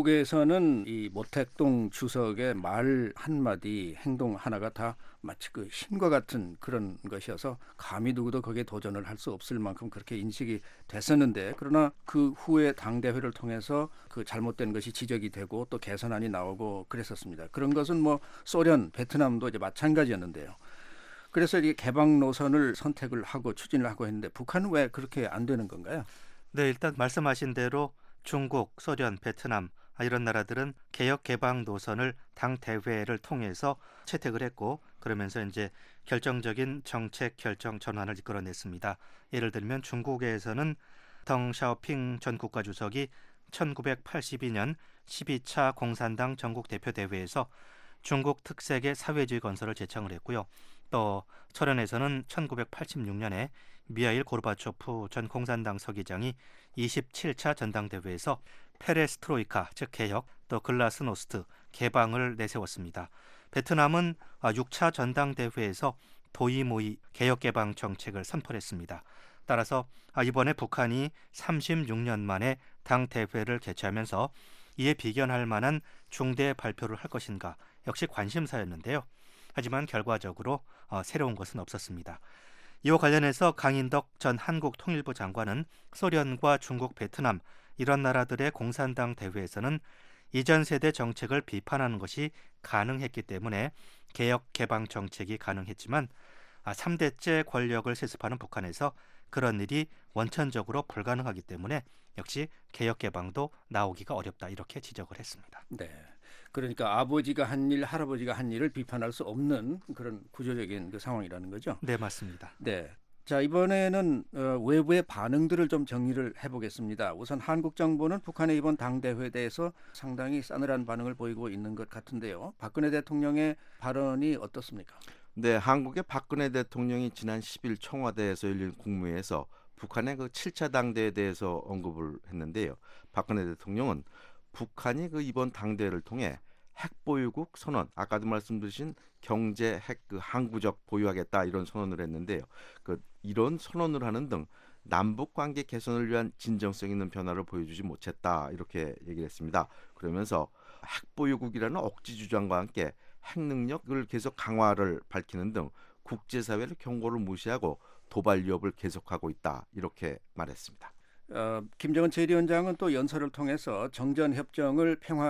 중국에서는 이 모택동 주석의 말 한마디 행동 하나가 다 마치 그 신과 같은 그런 것이어서 감히 누구도 거기에 도전을 할 수 없을 만큼 그렇게 인식이 됐었는데 그러나 그 후에 당대회를 통해서 그 잘못된 것이 지적이 되고 또 개선안이 나오고 그랬었습니다. 그런 것은 뭐 소련, 베트남도 이제 마찬가지였는데요. 그래서 이게 개방 노선을 선택을 하고 추진을 하고 했는데 북한은 왜 그렇게 안 되는 건가요? 네, 일단 말씀하신 대로 중국, 소련, 베트남 이런 나라들은 개혁 개방 노선을 당 대회를 통해서 채택을 했고 그러면서 이제 결정적인 정책 결정 전환을 이끌어냈습니다. 예를 들면 중국에서는 덩 샤오핑 전 국가주석이 천구백팔십이 년 십이 차 공산당 전국 대표 대회에서 중국 특색의 사회주의 건설을 제청을 했고요. 또 소련에서는 천구백팔십육 년에 미하일 고르바초프 전 공산당 서기장이 이십칠 차 전당대회에서 페레스트로이카 즉 개혁 또 글라스노스트 개방을 내세웠습니다. 베트남은 육 차 전당대회에서 도이모이 개혁 개방 정책을 선포했습니다. 따라서 이번에 북한이 삼십육 년 만에 당 대회를 개최하면서 이에 비견할 만한 중대 발표를 할 것인가 역시 관심사였는데요. 하지만 결과적으로 새로운 것은 없었습니다. 이와 관련해서 강인덕 전 한국통일부 장관은 소련과 중국, 베트남 이런 나라들의 공산당 대회에서는 이전 세대 정책을 비판하는 것이 가능했기 때문에 개혁 개방 정책이 가능했지만 삼 대째 권력을 세습하는 북한에서 그런 일이 원천적으로 불가능하기 때문에 역시 개혁 개방도 나오기가 어렵다 이렇게 지적을 했습니다. 네. 그러니까 아버지가 한 일, 할아버지가 한 일을 비판할 수 없는 그런 구조적인 그 상황이라는 거죠. 네, 맞습니다. 네. 자, 이번에는 어, 외부의 반응들을 좀 정리를 해보겠습니다. 우선 한국 정부는 북한의 이번 당대회에 대해서 상당히 싸늘한 반응을 보이고 있는 것 같은데요. 박근혜 대통령의 발언이 어떻습니까? 네, 한국의 박근혜 대통령이 지난 십 일 청와대에서 열린 국무회에서 북한의 그 칠 차 당대에 대해서 언급을 했는데요. 박근혜 대통령은 북한이 그 이번 당대회를 통해 핵보유국 선언, 아까도 말씀드린 경제 핵 그 항구적 보유하겠다 이런 선언을 했는데요. 그 이런 선언을 하는 등 남북 관계 개선을 위한 진정성 있는 변화를 보여주지 못했다 이렇게 얘기를 했습니다. 그러면서 핵보유국이라는 억지 주장과 함께 핵 능력을 계속 강화를 밝히는 등 국제사회를 경고를 무시하고 도발 위협을 계속하고 있다 이렇게 말했습니다. 어, 김정은 제일 위원장은 또 연설을 통해서 정전협정을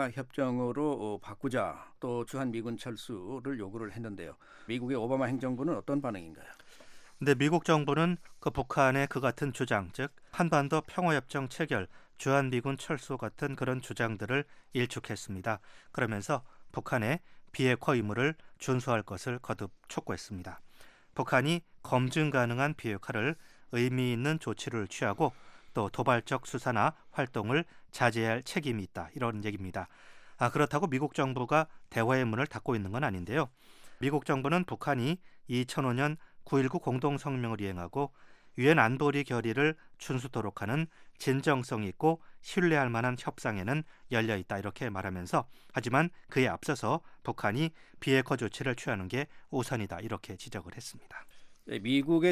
평화협정으로 어, 바꾸자 또 주한미군 철수를 요구를 했는데요. 미국의 오바마 행정부는 어떤 반응인가요? 네, 미국 정부는 그 북한의 그 같은 주장, 즉 한반도 평화협정 체결, 주한미군 철수 같은 그런 주장들을 일축했습니다. 그러면서 북한의 비핵화 의무를 준수할 것을 거듭 촉구했습니다. 북한이 검증 가능한 비핵화를 의미 있는 조치를 취하고 또 도발적 수사나 활동을 자제할 책임이 있다 이런 얘기입니다. 아, 그렇다고 미국 정부가 대화의 문을 닫고 있는 건 아닌데요. 미국 정부는 북한이 이천오 년 구일구 공동성명을 이행하고 유엔 안보리 결의를 준수토록 하는 진정성 있고 신뢰할 만한 협상에는 열려있다 이렇게 말하면서 하지만 그에 앞서서 북한이 비핵화 조치를 취하는 게 우선이다 이렇게 지적을 했습니다. 미국의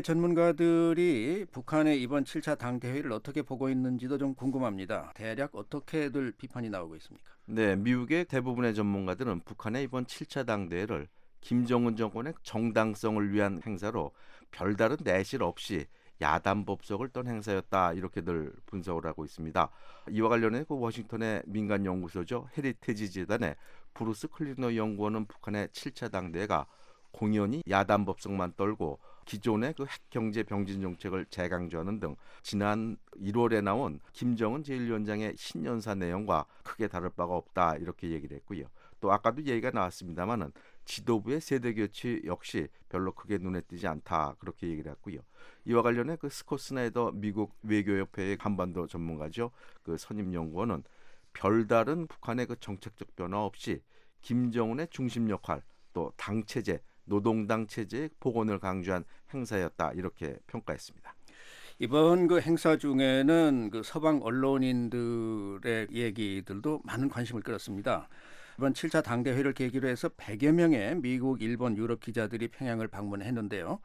전문가들이 북한의 이번 칠 차 당대회를 어떻게 보고 있는지도 좀 궁금합니다. 대략 어떻게들 비판이 나오고 있습니까? 네, 미국의 대부분의 전문가들은 북한의 이번 칠 차 당대회를 김정은 정권의 정당성을 위한 행사로 별다른 내실 없이 야단 법석을 떤 행사였다 이렇게들 분석을 하고 있습니다. 이와 관련해 그 워싱턴의 민간 연구소죠 헤리테지 재단의 브루스 클리너 연구원은 북한의 칠 차 당대회가 공연히 야단 법석만 떨고 기존의 그 핵 경제 병진 정책을 재강조하는 등 지난 일월에 나온 김정은 제일 위원장의 신년사 내용과 크게 다를 바가 없다 이렇게 얘기를 했고요. 또 아까도 얘기가 나왔습니다만은 지도부의 세대 교체 역시 별로 크게 눈에 띄지 않다 그렇게 얘기를 했고요. 이와 관련해 그 스콧 스나이더 미국 외교협회의 한반도 전문가죠. 그 선임 연구원은 별다른 북한의 그 정책적 변화 없이 김정은의 중심 역할 또 당 체제 노동당 체제의 복원을 강조한 행사였다 이렇게 평가했습니다. 이번 그 행사 중에는 그 서방 언론인들의 얘기들도 많은 관심을 끌었습니다. 이번 칠 차 당대회를 계기로 해서 백여 명의 미국, 일본, 유럽 기자들이 평양을 방문했는데요.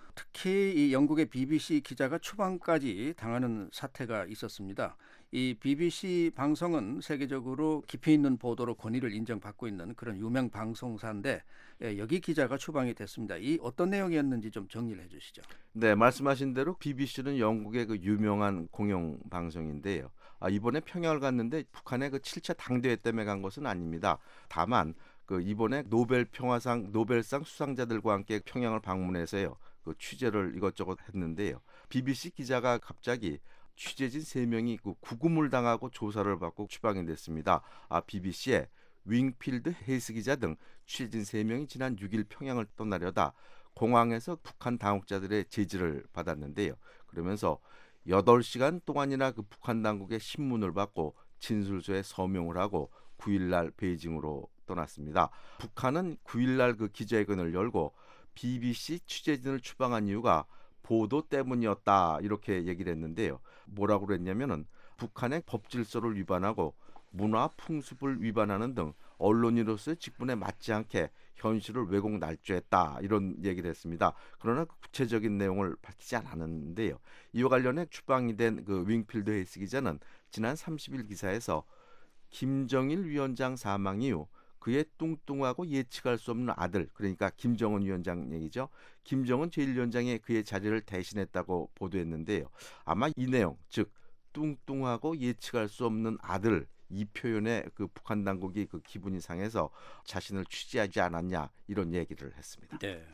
특히 이 영국의 비비씨 기자가 추방까지 당하는 사태가 있었습니다. 이 비비씨 방송은 세계적으로 깊이 있는 보도로 권위를 인정받고 있는 그런 유명 방송사인데 예, 여기 기자가 추방이 됐습니다. 이 어떤 내용이었는지 좀 정리를 해주시죠. 네, 말씀하신 대로 비비씨는 영국의 그 유명한 공영 방송인데요. 아, 이번에 평양을 갔는데 북한의 그 칠 차 당대회 때문에 간 것은 아닙니다. 다만 그 이번에 노벨 평화상 노벨상 수상자들과 함께 평양을 방문해서요. 그 취재를 이것저것 했는데요. 비비씨 기자가 갑자기 취재진 세 명이 그 구금을 당하고 조사를 받고 추방이 됐습니다. 아, 비비씨의 윙필드 헤이스 기자 등 취재진 세 명이 지난 육 일 평양을 떠나려다 공항에서 북한 당국자들의 제지를 받았는데요. 그러면서 여덟 시간 동안이나 그 북한 당국의 신문을 받고 진술서에 서명을 하고 구 일 날 베이징으로 떠났습니다. 북한은 구 일 날 그 기자회견을 열고 비비씨 취재진을 추방한 이유가 보도 때문이었다 이렇게 얘기를 했는데요. 뭐라고 그랬냐면은 북한의 법질서를 위반하고 문화 풍습을 위반하는 등 언론인으로서의 직분에 맞지 않게 현실을 왜곡 날조했다 이런 얘기를 했습니다. 그러나 구체적인 내용을 밝히지 않았는데요. 이와 관련해 추방이 된 그 윙필드 헤이스 기자는 지난 삼십 일 기사에서 김정일 위원장 사망 이후 그의 뚱뚱하고 예측할 수 없는 아들, 그러니까 김정은 위원장 얘기죠. 김정은 제일 위원장이 그의 자리를 대신했다고 보도했는데요. 아마 이 내용, 즉 뚱뚱하고 예측할 수 없는 아들 이 표현에 그 북한 당국이 그 기분이 상해서 자신을 취재하지 않았냐 이런 얘기를 했습니다. 네.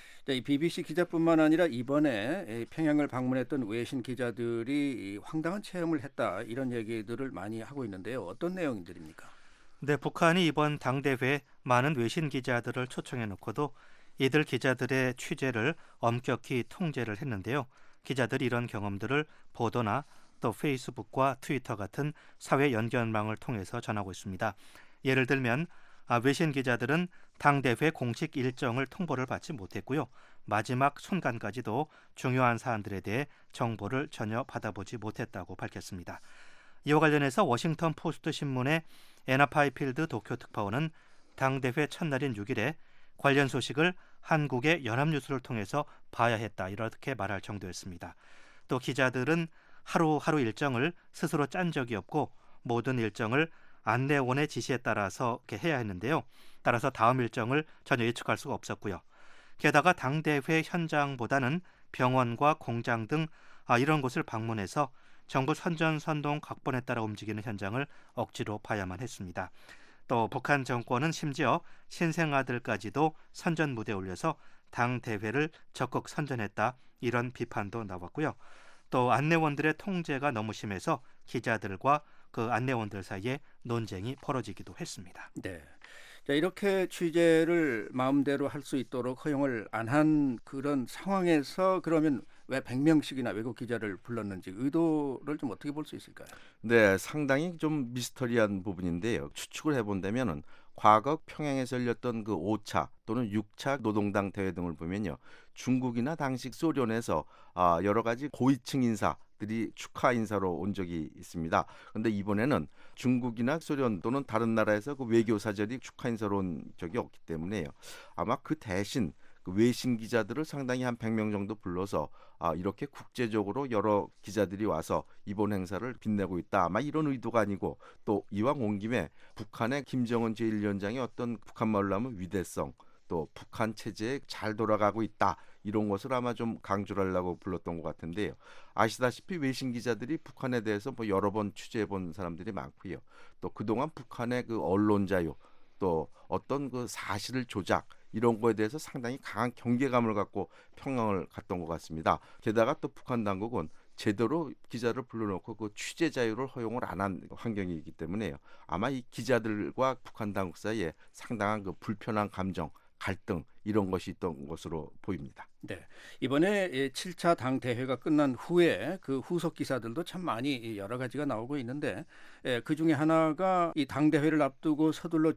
이 비비씨 기자뿐만 아니라 이번에 평양을 방문했던 외신 기자들이 황당한 체험을 했다 이런 얘기들을 많이 하고 있는데요. 어떤 내용들입니까? 네, 북한이 이번 당대회에 많은 외신 기자들을 초청해 놓고도 이들 기자들의 취재를 엄격히 통제를 했는데요. 기자들이 이런 경험들을 보도나 또 페이스북과 트위터 같은 사회 연결망을 통해서 전하고 있습니다. 예를 들면 외신 기자들은 당대회 공식 일정을 통보를 받지 못했고요. 마지막 순간까지도 중요한 사안들에 대해 정보를 전혀 받아보지 못했다고 밝혔습니다. 이와 관련해서 워싱턴 포스트 신문의 애나 파이필드 도쿄 특파원은 당대회 첫날인 육 일에 관련 소식을 한국의 연합뉴스를 통해서 봐야 했다 이렇게 말할 정도였습니다. 또 기자들은 하루하루 일정을 스스로 짠 적이 없고 모든 일정을 안내원의 지시에 따라서 이렇게 해야 했는데요. 따라서 다음 일정을 전혀 예측할 수가 없었고요. 게다가 당대회 현장보다는 병원과 공장 등 이런 곳을 방문해서 정부 선전선동 각본에 따라 움직이는 현장을 억지로 봐야만 했습니다. 또 북한 정권은 심지어 신생아들까지도 선전 무대에 올려서 당대회를 적극 선전했다 이런 비판도 나왔고요. 또 안내원들의 통제가 너무 심해서 기자들과 그 안내원들 사이에 논쟁이 벌어지기도 했습니다. 네. 자, 이렇게 취재를 마음대로 할 수 있도록 허용을 안 한 그런 상황에서 그러면 왜 백 명씩이나 외국 기자를 불렀는지 의도를 좀 어떻게 볼 수 있을까요? 네, 상당히 좀 미스터리한 부분인데요. 추측을 해본다면은 과거 평양에서 열렸던 그 오 차 또는 육 차 노동당 대회 등을 보면요. 중국이나 당시 소련에서 아, 여러 가지 고위층 인사들이 축하 인사로 온 적이 있습니다. 그런데 이번에는 중국이나 소련 또는 다른 나라에서 그 외교 사절이 축하 인사로 온 적이 없기 때문에요. 아마 그 대신 그 그 외신 기자들을 상당히 한 백 명 정도 불러서 아, 이렇게 국제적으로 여러 기자들이 와서 이번 행사를 빛내고 있다. 아마 이런 의도가 아니고 또 이왕 온 김에 북한의 김정은 제일 위원장의 어떤 북한 말로 하면 위대성 또 북한 체제에 잘 돌아가고 있다. 이런 것을 아마 좀 강조를 하려고 불렀던 것 같은데요. 아시다시피 외신 기자들이 북한에 대해서 뭐 여러 번 취재해 본 사람들이 많고요. 또 그동안 북한의 그 언론 자유 또 어떤 그 사실을 조작 이런 거에 대해서 상당히 강한 경계감을 갖고 평양을 갔던 것 같습니다. 게다가 또 북한 당국은 제대로 기자를 불러놓고 그 취재 자유를 허용을 안 한 환경이기 때문에요. 아마 이 기자들과 북한 당국 사이에 상당한 그 불편한 감정, 갈등 이런 것이 있던 것으로 보입니다. 네, 이번에 칠 차 당 대회가 끝난 후에 그 후속 기사들도 참 많이 여러 가지가 나오고 있는데 그 중에 하나가 이 당 대회를 앞두고 서둘러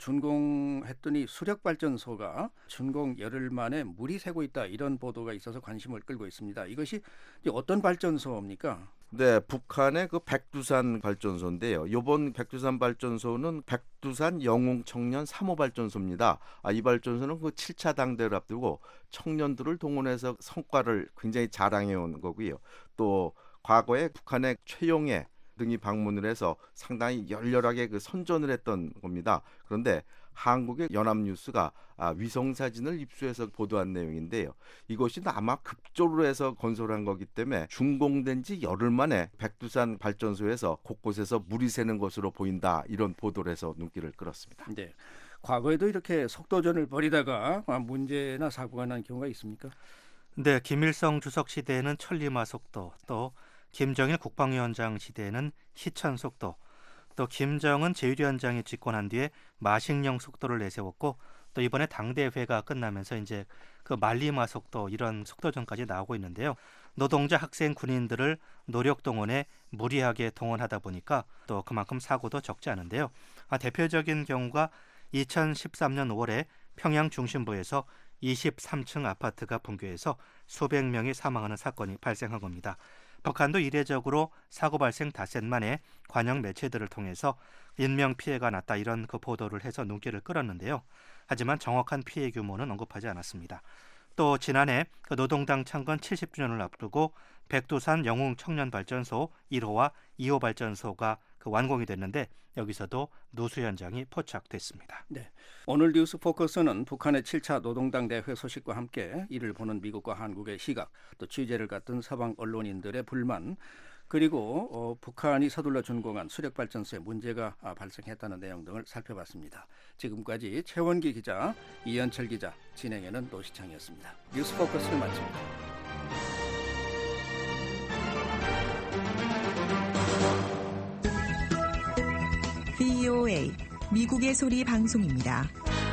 준공했더니 수력 발전소가 준공 열흘 만에 물이 새고 있다 이런 보도가 있어서 관심을 끌고 있습니다. 이것이 어떤 발전소입니까? 네, 북한의 그 백두산 발전소인데요. 이번 백두산 발전소는 백두산 영웅 청년 삼 호 발전소입니다. 아, 이 발전소는 그 칠 차 당대를 앞두고 청년들을 동원해서 성과를 굉장히 자랑해 온 거고요. 또 과거에 북한의 최용해 등이 방문을 해서 상당히 열렬하게 그 선전을 했던 겁니다. 그런데 한국의 연합뉴스가 아, 위성사진을 입수해서 보도한 내용인데요. 이것이 아마 급조로 해서 건설한 거기 때문에 준공된 지 열흘 만에 백두산 발전소에서 곳곳에서 물이 새는 것으로 보인다. 이런 보도를 해서 눈길을 끌었습니다. 네. 과거에도 이렇게 속도전을 벌이다가 문제나 사고가 난 경우가 있습니까? 네, 김일성 주석 시대에는 천리마 속도, 또 김정일 국방위원장 시대에는 희천 속도, 또 김정은 제일위원장이 집권한 뒤에 마식령 속도를 내세웠고 또 이번에 당대회가 끝나면서 이제 그 말리마 속도 이런 속도전까지 나오고 있는데요. 노동자, 학생, 군인들을 노력 동원에 무리하게 동원하다 보니까 또 그만큼 사고도 적지 않은데요. 아, 대표적인 경우가 이천십삼 년 오월에 평양 중심부에서 이십삼 층 아파트가 붕괴해서 수백 명이 사망하는 사건이 발생한 겁니다. 북한도 이례적으로 사고 발생 닷새 만에 관영 매체들을 통해서 인명피해가 났다 이런 그 보도를 해서 눈길을 끌었는데요. 하지만 정확한 피해 규모는 언급하지 않았습니다. 또 지난해 그 노동당 창건 칠십 주년을 앞두고 백두산 영웅 청년발전소 일 호와 이 호 발전소가 그 완공이 됐는데 여기서도 누수 현장이 포착됐습니다. 네, 오늘 뉴스 포커스는 북한의 칠 차 노동당 대회 소식과 함께 이를 보는 미국과 한국의 시각, 또 취재를 갔던 서방 언론인들의 불만, 그리고 어, 북한이 서둘러 준공한 수력발전소에 문제가 아, 발생했다는 내용 등을 살펴봤습니다. 지금까지 최원기 기자, 이현철 기자, 진행에는 노시창이었습니다. 뉴스 포커스를 마칩니다. 브이오에이 미국의 소리 방송입니다.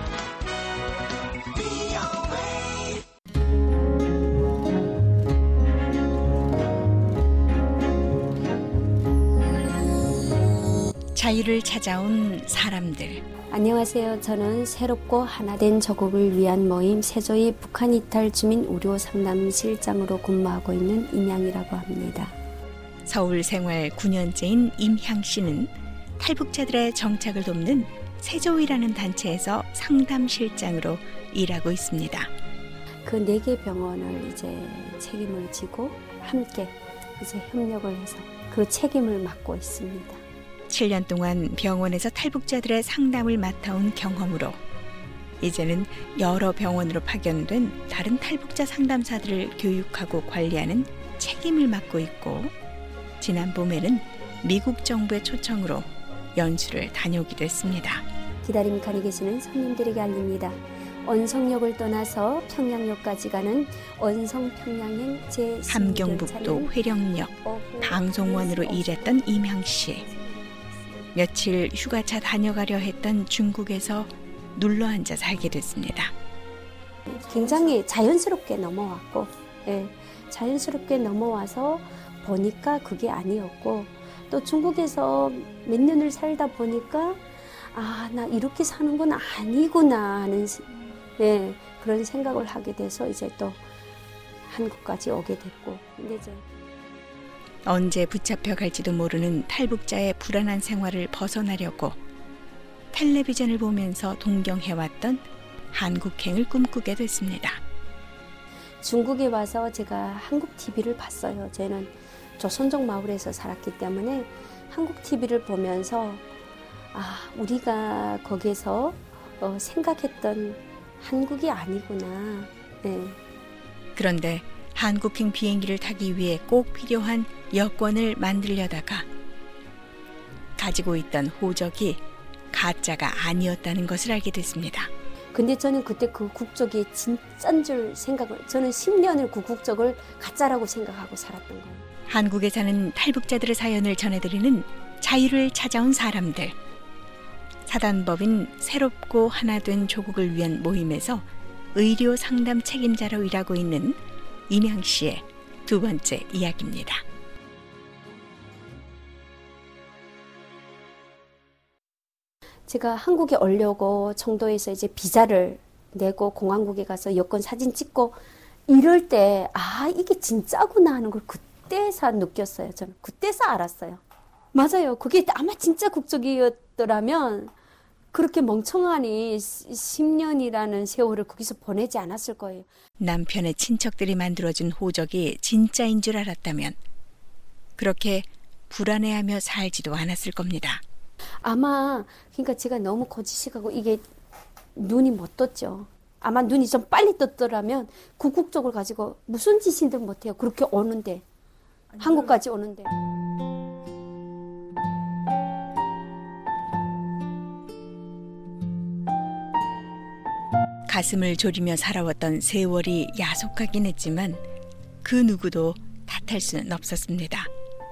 자유를 찾아온 사람들. 안녕하세요. 저는 새롭고 하나된 조국을 위한 모임 세조의 북한 이탈 주민 우려 상담실장으로 근무하고 있는 임향이라고 합니다. 서울 생활 구 년째인 임향 씨는 탈북자들의 정착을 돕는 세조이라는 단체에서 상담실장으로 일하고 있습니다. 그 네 개 병원을 이제 책임을 지고 함께 이제 협력을 해서 그 책임을 맡고 있습니다. 칠 년 동안 병원에서 탈북자들의 상담을 맡아온 경험으로 이제는 여러 병원으로 파견된 다른 탈북자 상담사들을 교육하고 관리하는 책임을 맡고 있고, 지난 봄에는 미국 정부의 초청으로 연수를 다녀오기도 했습니다. 기다림 칸에 계시는 손님들에게 알립니다. 언성역을 떠나서 평양역까지 가는 언성평양행 제십이 함경북도 회령역 방송원으로 일했던 임향 씨. 며칠 휴가차 다녀가려 했던 중국에서 눌러앉아 살게 됐습니다. 굉장히 자연스럽게 넘어왔고, 예, 자연스럽게 넘어와서 보니까 그게 아니었고, 또 중국에서 몇 년을 살다 보니까 아, 나 이렇게 사는 건 아니구나 하는, 예, 그런 생각을 하게 돼서 이제 또 한국까지 오게 됐고, 근데 이제 언제 붙잡혀 갈지도 모르는 탈북자의 불안한 생활을 벗어나려고 텔레비전을 보면서 동경해왔던 한국행을 꿈꾸게 됐습니다. 중국에 와서 제가 한국 티비를 봤어요. 저희는 조선족 마을에서 살았기 때문에 한국 티비를 보면서 아, 우리가 거기서 어, 생각했던 한국이 아니구나. 네. 그런데 한국행 비행기를 타기 위해 꼭 필요한 여권을 만들려다가 가지고 있던 호적이 가짜가 아니었다는 것을 알게 됐습니다. 근데 저는 그때 그 국적이 진짜인 줄 생각을, 저는 십 년을 그 국적을 가짜라고 생각하고 살았던 거예요. 한국에 사는 탈북자들의 사연을 전해드리는 자유를 찾아온 사람들. 사단법인 새롭고 하나된 조국을 위한 모임에서 의료 상담 책임자로 일하고 있는 임양 씨의 두 번째 이야기입니다. 제가 한국에 오려고 청도에서 이제 비자를 내고 공항국에 가서 여권 사진 찍고 이럴 때 아, 이게 진짜구나 하는 걸 그때서 느꼈어요. 저는 그때서 알았어요. 맞아요. 그게 아마 진짜 국적이었더라면 그렇게 멍청하니 십 년이라는 세월을 거기서 보내지 않았을 거예요. 남편의 친척들이 만들어준 호적이 진짜인 줄 알았다면 그렇게 불안해하며 살지도 않았을 겁니다. 아마 그러니까 제가 너무 거짓이가고 이게 눈이 못 떴죠. 아마 눈이 좀 빨리 떴더라면 그 국적을 가지고 무슨 짓이든 못해요. 그렇게 오는데 한국까지 오는데. 가슴을 졸이며 살아왔던 세월이 야속하긴 했지만 그 누구도 탓할 수는 없었습니다.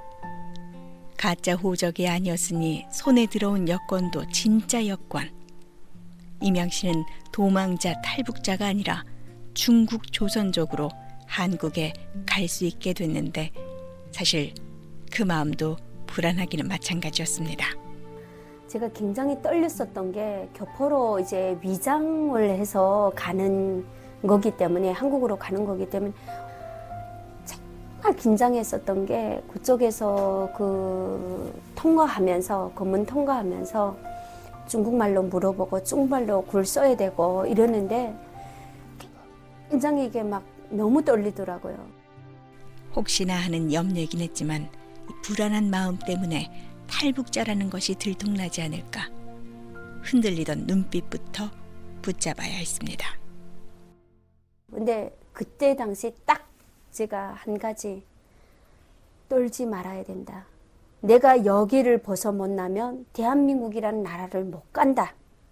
가짜 호적이 아니었으니 손에 들어온 여권도 진짜 여권. 임양 씨는 도망자 탈북자가 아니라 중국 조선족으로 한국에 갈 수 있게 됐는데 사실 그 마음도 불안하기는 마찬가지였습니다. 제가 굉장히 떨렸었던 게 교포로 이제 위장을 해서 가는 거기 때문에 한국으로 가는 거기 때문에 정말 긴장했었던 게 그쪽에서 그 통과하면서 검문 통과하면서 중국말로 물어보고 중국말로 글 써야 되고 이러는데 굉장히 이게 막 너무 떨리더라고요. 혹시나 하는 염려이긴 했지만 불안한 마음 때문에 탈북자라는 것이 들통나지 않을까 흔들리던 눈빛부터 붙잡아야 했습니다. 근데 그때 당시 딱 제가 한 가지 떨지 말아야 된다. 내가 여기를 벗어 못 나면 대한민국이라는 나라를 못 간다.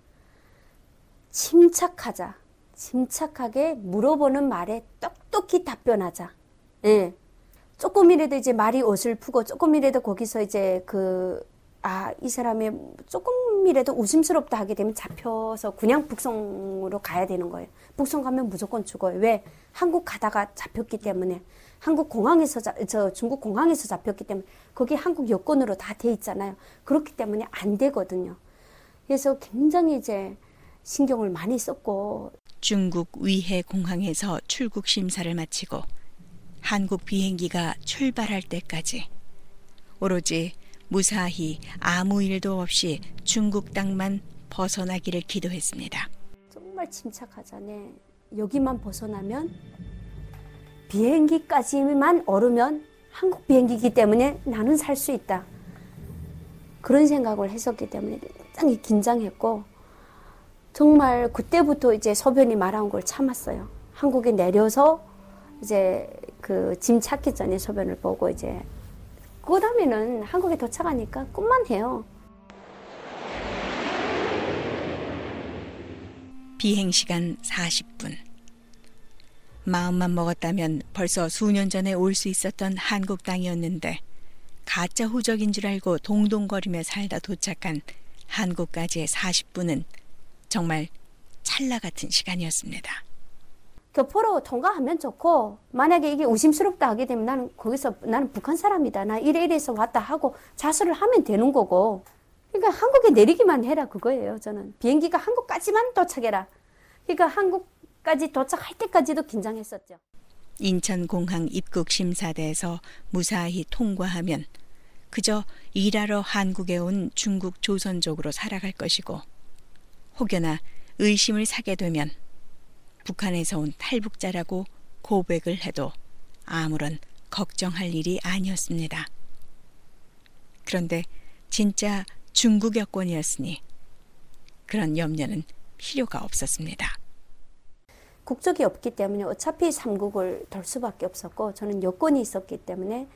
침착하자. 침착하게 물어보는 말에 똑똑히 답변하자. 예. 조금이라도 이제 말이 어설프고 조금이라도 거기서 이제 그, 아, 이 사람이 조금이라도 우심스럽다 하게 되면 잡혀서 그냥 북송으로 가야 되는 거예요. 북송 가면 무조건 죽어요. 왜? 한국 가다가 잡혔기 때문에. 한국 공항에서, 저 중국 공항에서 잡혔기 때문에 거기 한국 여권으로 다 돼 있잖아요. 그렇기 때문에 안 되거든요. 그래서 굉장히 이제 신경을 많이 썼고. 중국 위해 공항에서 출국 심사를 마치고 한국 비행기가 출발할 때까지 오로지 무사히 아무 일도 없이 중국 땅만 벗어나기를 기도했습니다. 정말 침착하자네. 여기만 벗어나면 비행기까지만 오르면 한국 비행기이기 때문에 나는 살 수 있다. 그런 생각을 했었기 때문에 굉장히 긴장했고 정말 그때부터 이제 소변이 마려운 걸 참았어요. 한국에 내려서 이제 그 짐 찾기 전에 소변을 보고 이제 그 다음에는 한국에 도착하니까 꿈만 해요. 비행 시간 사십 분. 마음만 먹었다면 벌써 수년 전에 올 수 있었던 한국 땅이었는데 가짜 호적인 줄 알고 동동거리며 살다 도착한 한국까지의 사십 분은 정말 찰나 같은 시간이었습니다. 교포로 통과하면 좋고 만약에 이게 의심스럽다 하게 되면 나는 거기서 나는 북한 사람이다. 나 이래 이래서 왔다 하고 자수를 하면 되는 거고. 그러니까 한국에 내리기만 해라 그거예요. 저는 비행기가 한국까지만 도착해라. 그러니까 한국까지 도착할 때까지도 긴장했었죠. 인천공항 입국 심사대에서 무사히 통과하면 그저 일하러 한국에 온 중국 조선족으로 살아갈 것이고 혹여나 의심을 사게 되면 북한에서 온 탈북자라고 고백을 해도 아무런 걱정할 일이 아니었습니다. 그런데 진짜 중국 여권이었으니 그런 염려는 필요가 없었습니다. 국적이 없기 때문에 어차피 삼국을 돌 수밖에 없었고 저는 여권이 있었기 때문에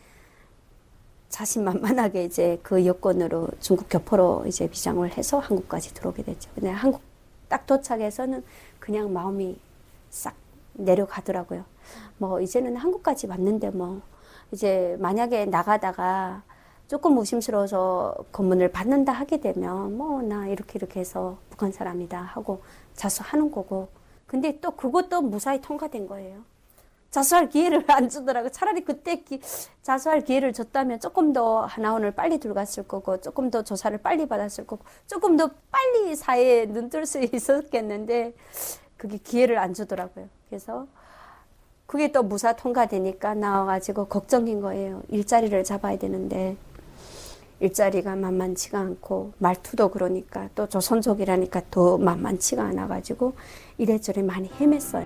자신만만하게 이제 그 여권으로 중국 교포로 이제 비장을 해서 한국까지 들어오게 됐죠. 근데 한국 딱 도착해서는 그냥 마음이 싹 내려가더라고요. 뭐 이제는 한국까지 왔는데 뭐 이제 만약에 나가다가 조금 의심스러워서 검문을 받는다 하게 되면 뭐 나 이렇게 이렇게 해서 북한 사람이다 하고 자수하는 거고. 근데 또 그것도 무사히 통과된 거예요. 자수할 기회를 안 주더라고요. 차라리 그때 기, 자수할 기회를 줬다면 조금 더 하나원을 빨리 들어갔을 거고 조금 더 조사를 빨리 받았을 거고 조금 더 빨리 사회에 눈뜰 수 있었겠는데 그게 기회를 안 주더라고요. 그래서 그게 또 무사 통과되니까 나와가지고 걱정인 거예요. 일자리를 잡아야 되는데 일자리가 만만치가 않고 말투도 그러니까 또 조선족이라니까 더 만만치가 않아가지고 이래저래 많이 헤맸어요.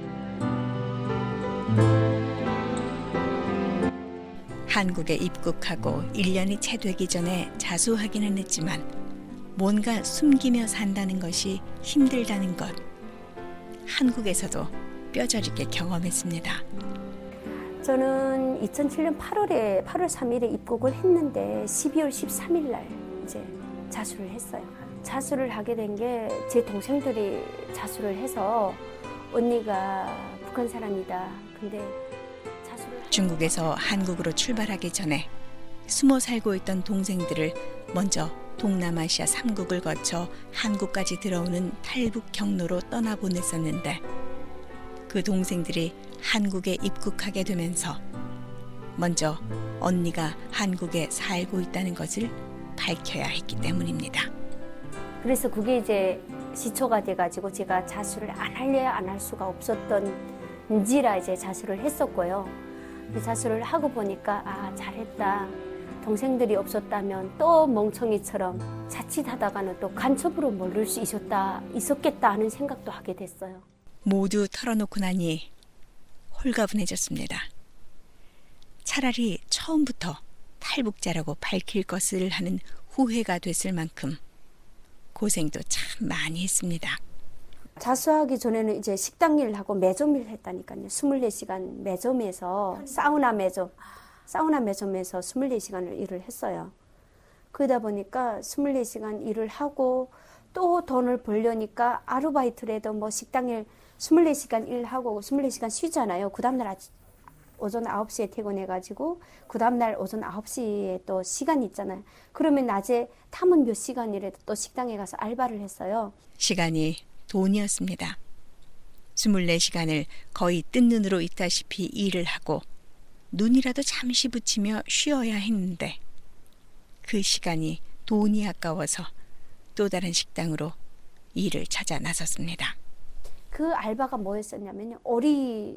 한국에 입국하고 일 년이 채 되기 전에 자수하기는 했지만 뭔가 숨기며 산다는 것이 힘들다는 것 한국에서도 뼈저리게 경험했습니다. 저는 이천칠 년 팔월에 팔월 삼일에 입국을 했는데 십이월 십삼일 날 이제 자수를 했어요. 자수를 하게 된 게 제 동생들이 자수를 해서 언니가 북한 사람이다. 근데 자수를 중국에서 한국으로 출발하기 전에 숨어 살고 있던 동생들을 먼저 동남아시아 삼국을 거쳐 한국까지 들어오는 탈북 경로로 떠나보냈었는데 그 동생들이 한국에 입국하게 되면서 먼저 언니가 한국에 살고 있다는 것을 밝혀야 했기 때문입니다. 그래서 그게 이제 시초가 돼가지고 제가 자수를 안 할래야 안 할 수가 없었던지라 이제 자수를 했었고요. 자수를 하고 보니까 아 잘했다. 동생들이 없었다면 또 멍청이처럼 자칫하다가는 또 간첩으로 몰릴 수 있었다, 있었겠다 하는 생각도 하게 됐어요. 모두 털어놓고 나니 홀가분해졌습니다. 차라리 처음부터 탈북자라고 밝힐 것을 하는 후회가 됐을 만큼 고생도 참 많이 했습니다. 자수하기 전에는 이제 식당 일을 하고 매점 일을 했다니까요. 스물네 시간 매점에서 사우나 매점, 사우나 매점에서 스물네 시간을 일을 했어요. 그러다 보니까 스물네 시간 일을 하고 또 돈을 벌려니까 아르바이트라도 뭐 식당 일 스물네 시간 일하고 스물네 시간 쉬잖아요. 그 다음날 아침, 오전 아홉 시에 퇴근해가지고 그 다음날 오전 아홉 시에 또 시간이 있잖아요. 그러면 낮에 탐은 몇 시간이라도 또 식당에 가서 알바를 했어요. 시간이 돈이었습니다. 스물네 시간을 거의 뜬 눈으로 있다시피 일을 하고 눈이라도 잠시 붙이며 쉬어야 했는데 그 시간이 돈이 아까워서 또 다른 식당으로 일을 찾아 나섰습니다. 그 알바가 뭐였었냐면요. 오리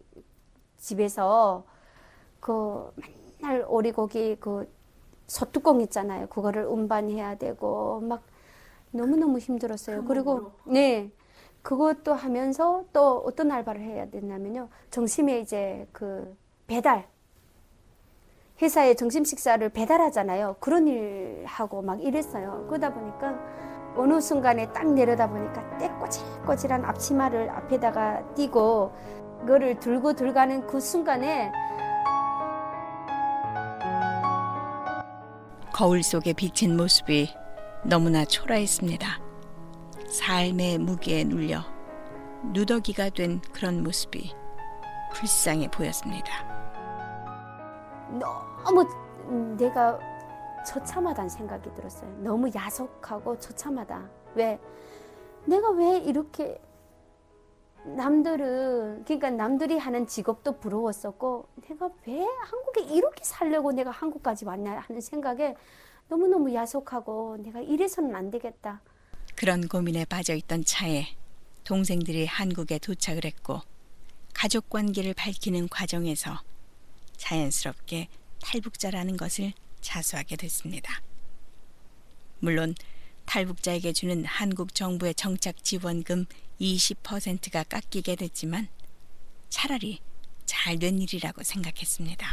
집에서 그 맨날 오리고기 그 소뚜껑 있잖아요. 그거를 운반해야 되고 막 너무너무 힘들었어요. 그리고 네. 그것도 하면서 또 어떤 알바를 해야 되냐면요. 점심에 이제 그 배달 회사에 점심 식사를 배달하잖아요. 그런 일 하고 막 이랬어요. 그러다 보니까 어느 순간에 딱 내려다 보니까 떼꼬질꼬질한 앞치마를 앞에다가 띄고 그거를 들고 들어가는 그 순간에 거울 속에 비친 모습이 너무나 초라했습니다. 삶의 무게에 눌려 누더기가 된 그런 모습이 불쌍해 보였습니다. 너무 내가 처참하다는 생각이 들었어요. 너무 야속하고 처참하다. 왜? 내가 왜 이렇게 남들은 그러니까 남들이 하는 직업도 부러웠었고 내가 왜 한국에 이렇게 살려고 내가 한국까지 왔냐 하는 생각에 너무너무 야속하고 내가 이래서는 안 되겠다. 그런 고민에 빠져있던 차에 동생들이 한국에 도착을 했고 가족 관계를 밝히는 과정에서 자연스럽게 탈북자라는 것을 자수하게 됐습니다. 물론 탈북자에게 주는 한국 정부의 정착 지원금 이십 퍼센트가 깎이게 됐지만 차라리 잘된 일이라고 생각했습니다.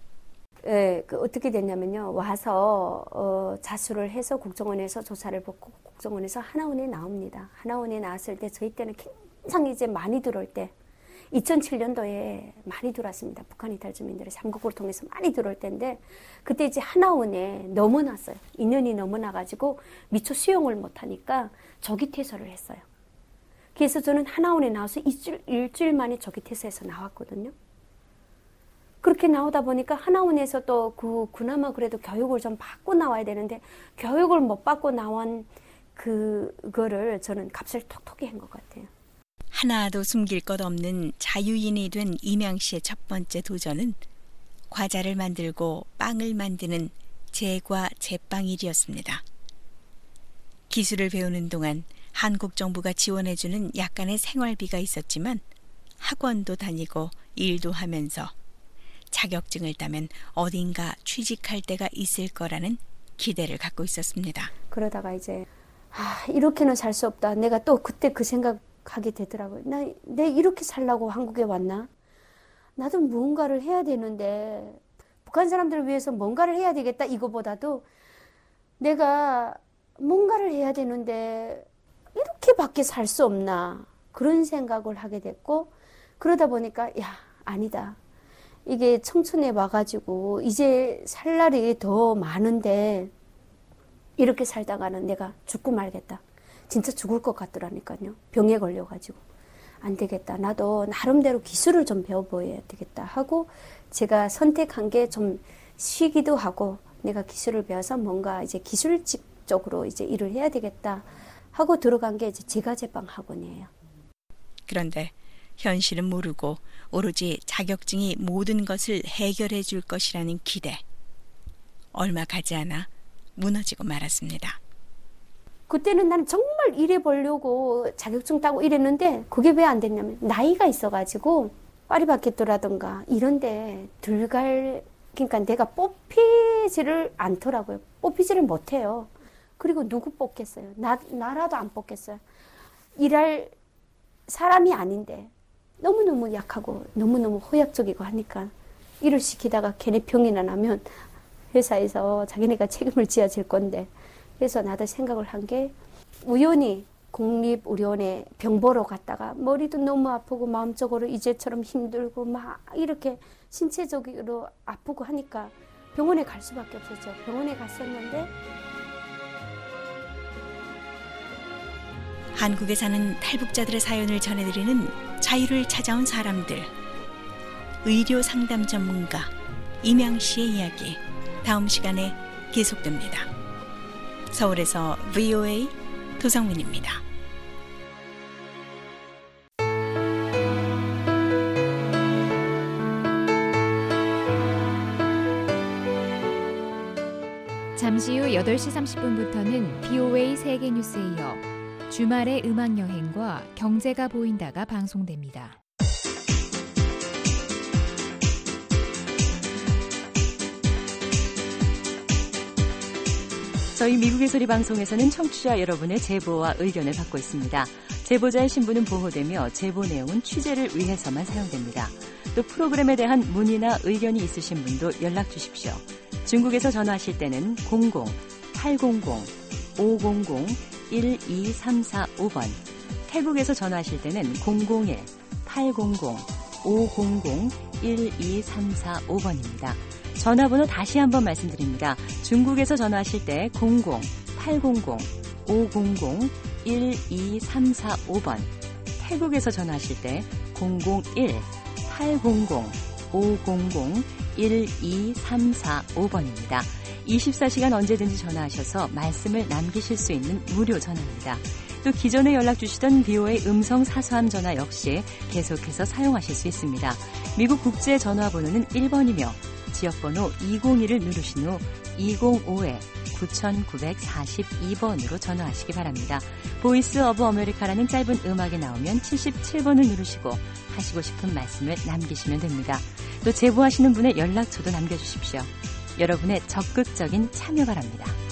예, 그 어떻게 됐냐면요. 와서 어, 자수를 해서 국정원에서 조사를 받고 국정원에서 하나원에 나옵니다. 하나원에 나왔을 때 저희 때는 굉장히 이제 많이 들어올 때 이천칠 년도에 많이 들어왔습니다. 북한 이탈 주민들이 삼국을 통해서 많이 들어올 때인데 그때 이제 하나원에 넘어났어요. 인연이 넘어나가지고 미처 수용을 못하니까 조기 퇴소를 했어요. 그래서 저는 하나원에 나와서 일주일, 일주일 만에 조기 퇴소해서 나왔거든요. 그렇게 나오다 보니까 하나원에서 또 그 그나마 그래도 교육을 좀 받고 나와야 되는데 교육을 못 받고 나온 그거를 저는 값을 톡톡히 한 것 같아요. 하나도 숨길 것 없는 자유인이 된 이명 씨의 첫 번째 도전은 과자를 만들고 빵을 만드는 제과 제빵 일이었습니다. 기술을 배우는 동안 한국 정부가 지원해주는 약간의 생활비가 있었지만 학원도 다니고 일도 하면서 자격증을 따면 어딘가 취직할 때가 있을 거라는 기대를 갖고 있었습니다. 그러다가 이제 아, 이렇게는 살 수 없다. 내가 또 그때 그 생각하게 되더라고요. 나, 내 이렇게 살라고 한국에 왔나? 나도 무언가를 해야 되는데 북한 사람들을 위해서 뭔가를 해야 되겠다. 이거보다도 내가 뭔가를 해야 되는데 이렇게밖에 살 수 없나? 그런 생각을 하게 됐고 그러다 보니까 야 아니다. 이게 청춘에 와가지고 이제 살 날이 더 많은데 이렇게 살다가는 내가 죽고 말겠다. 진짜 죽을 것 같더라니까요. 병에 걸려가지고 안 되겠다. 나도 나름대로 기술을 좀 배워보아야 되겠다 하고 제가 선택한 게 좀 쉬기도 하고 내가 기술을 배워서 뭔가 이제 기술직 쪽으로 이제 일을 해야 되겠다 하고 들어간 게 이제 제과 제빵 학원이에요. 그런데 현실은 모르고 오로지 자격증이 모든 것을 해결해 줄 것이라는 기대. 얼마 가지 않아 무너지고 말았습니다. 그때는 나는 정말 일해보려고 자격증 따고 이랬는데 그게 왜 안 됐냐면 나이가 있어가지고 파리바게뜨라든가 이런데 들어갈 그러니까 내가 뽑히지를 않더라고요. 뽑히지를 못해요. 그리고 누구 뽑겠어요? 나, 나라도 안 뽑겠어요. 일할 사람이 아닌데 너무너무 약하고 너무너무 허약적이고 하니까 일을 시키다가 걔네 병이나 나면 회사에서 자기네가 책임을 져야 될 건데 그래서 나도 생각을 한 게 우연히 국립의료원에 병 보러 갔다가 머리도 너무 아프고 마음적으로 이제처럼 힘들고 막 이렇게 신체적으로 아프고 하니까 병원에 갈 수밖에 없었죠. 병원에 갔었는데 한국에 사는 탈북자들의 사연을 전해드리는 자유를 찾아온 사람들. 의료 상담 전문가 이명 씨의 이야기 다음 시간에 계속됩니다. 서울에서 브이오에이 도성민입니다. 잠시 후 여덟 시 삼십 분부터는 비오에이 세계뉴스에 이어 주말의 음악여행과 경제가 보인다가 방송됩니다. 저희 미국의 소리 방송에서는 청취자 여러분의 제보와 의견을 받고 있습니다. 제보자의 신분은 보호되며 제보 내용은 취재를 위해서만 사용됩니다. 또 프로그램에 대한 문의나 의견이 있으신 분도 연락 주십시오. 중국에서 전화하실 때는 공공 팔공공 오공공 일이삼사오 번, 태국에서 전화하실 때는 공공일 팔공공 오공공 일이삼사오 번입니다. 전화번호 다시 한번 말씀드립니다. 중국에서 전화하실 때 공공 팔공공 오공공 일이삼사오 번, 태국에서 전화하실 때 공공일 팔공공 오공공 일이삼사오 번입니다. 이십사 시간 언제든지 전화하셔서 말씀을 남기실 수 있는 무료 전화입니다. 또 기존에 연락 주시던 비오에이 음성 사서함 전화 역시 계속해서 사용하실 수 있습니다. 미국 국제 전화번호는 일 번이며 지역번호 이공일을 누르신 후 이공오 구구사이 번으로 전화하시기 바랍니다. 보이스 오브 아메리카라는 짧은 음악이 나오면 칠십칠 번을 누르시고 하시고 싶은 말씀을 남기시면 됩니다. 또 제보하시는 분의 연락처도 남겨주십시오. 여러분의 적극적인 참여 바랍니다.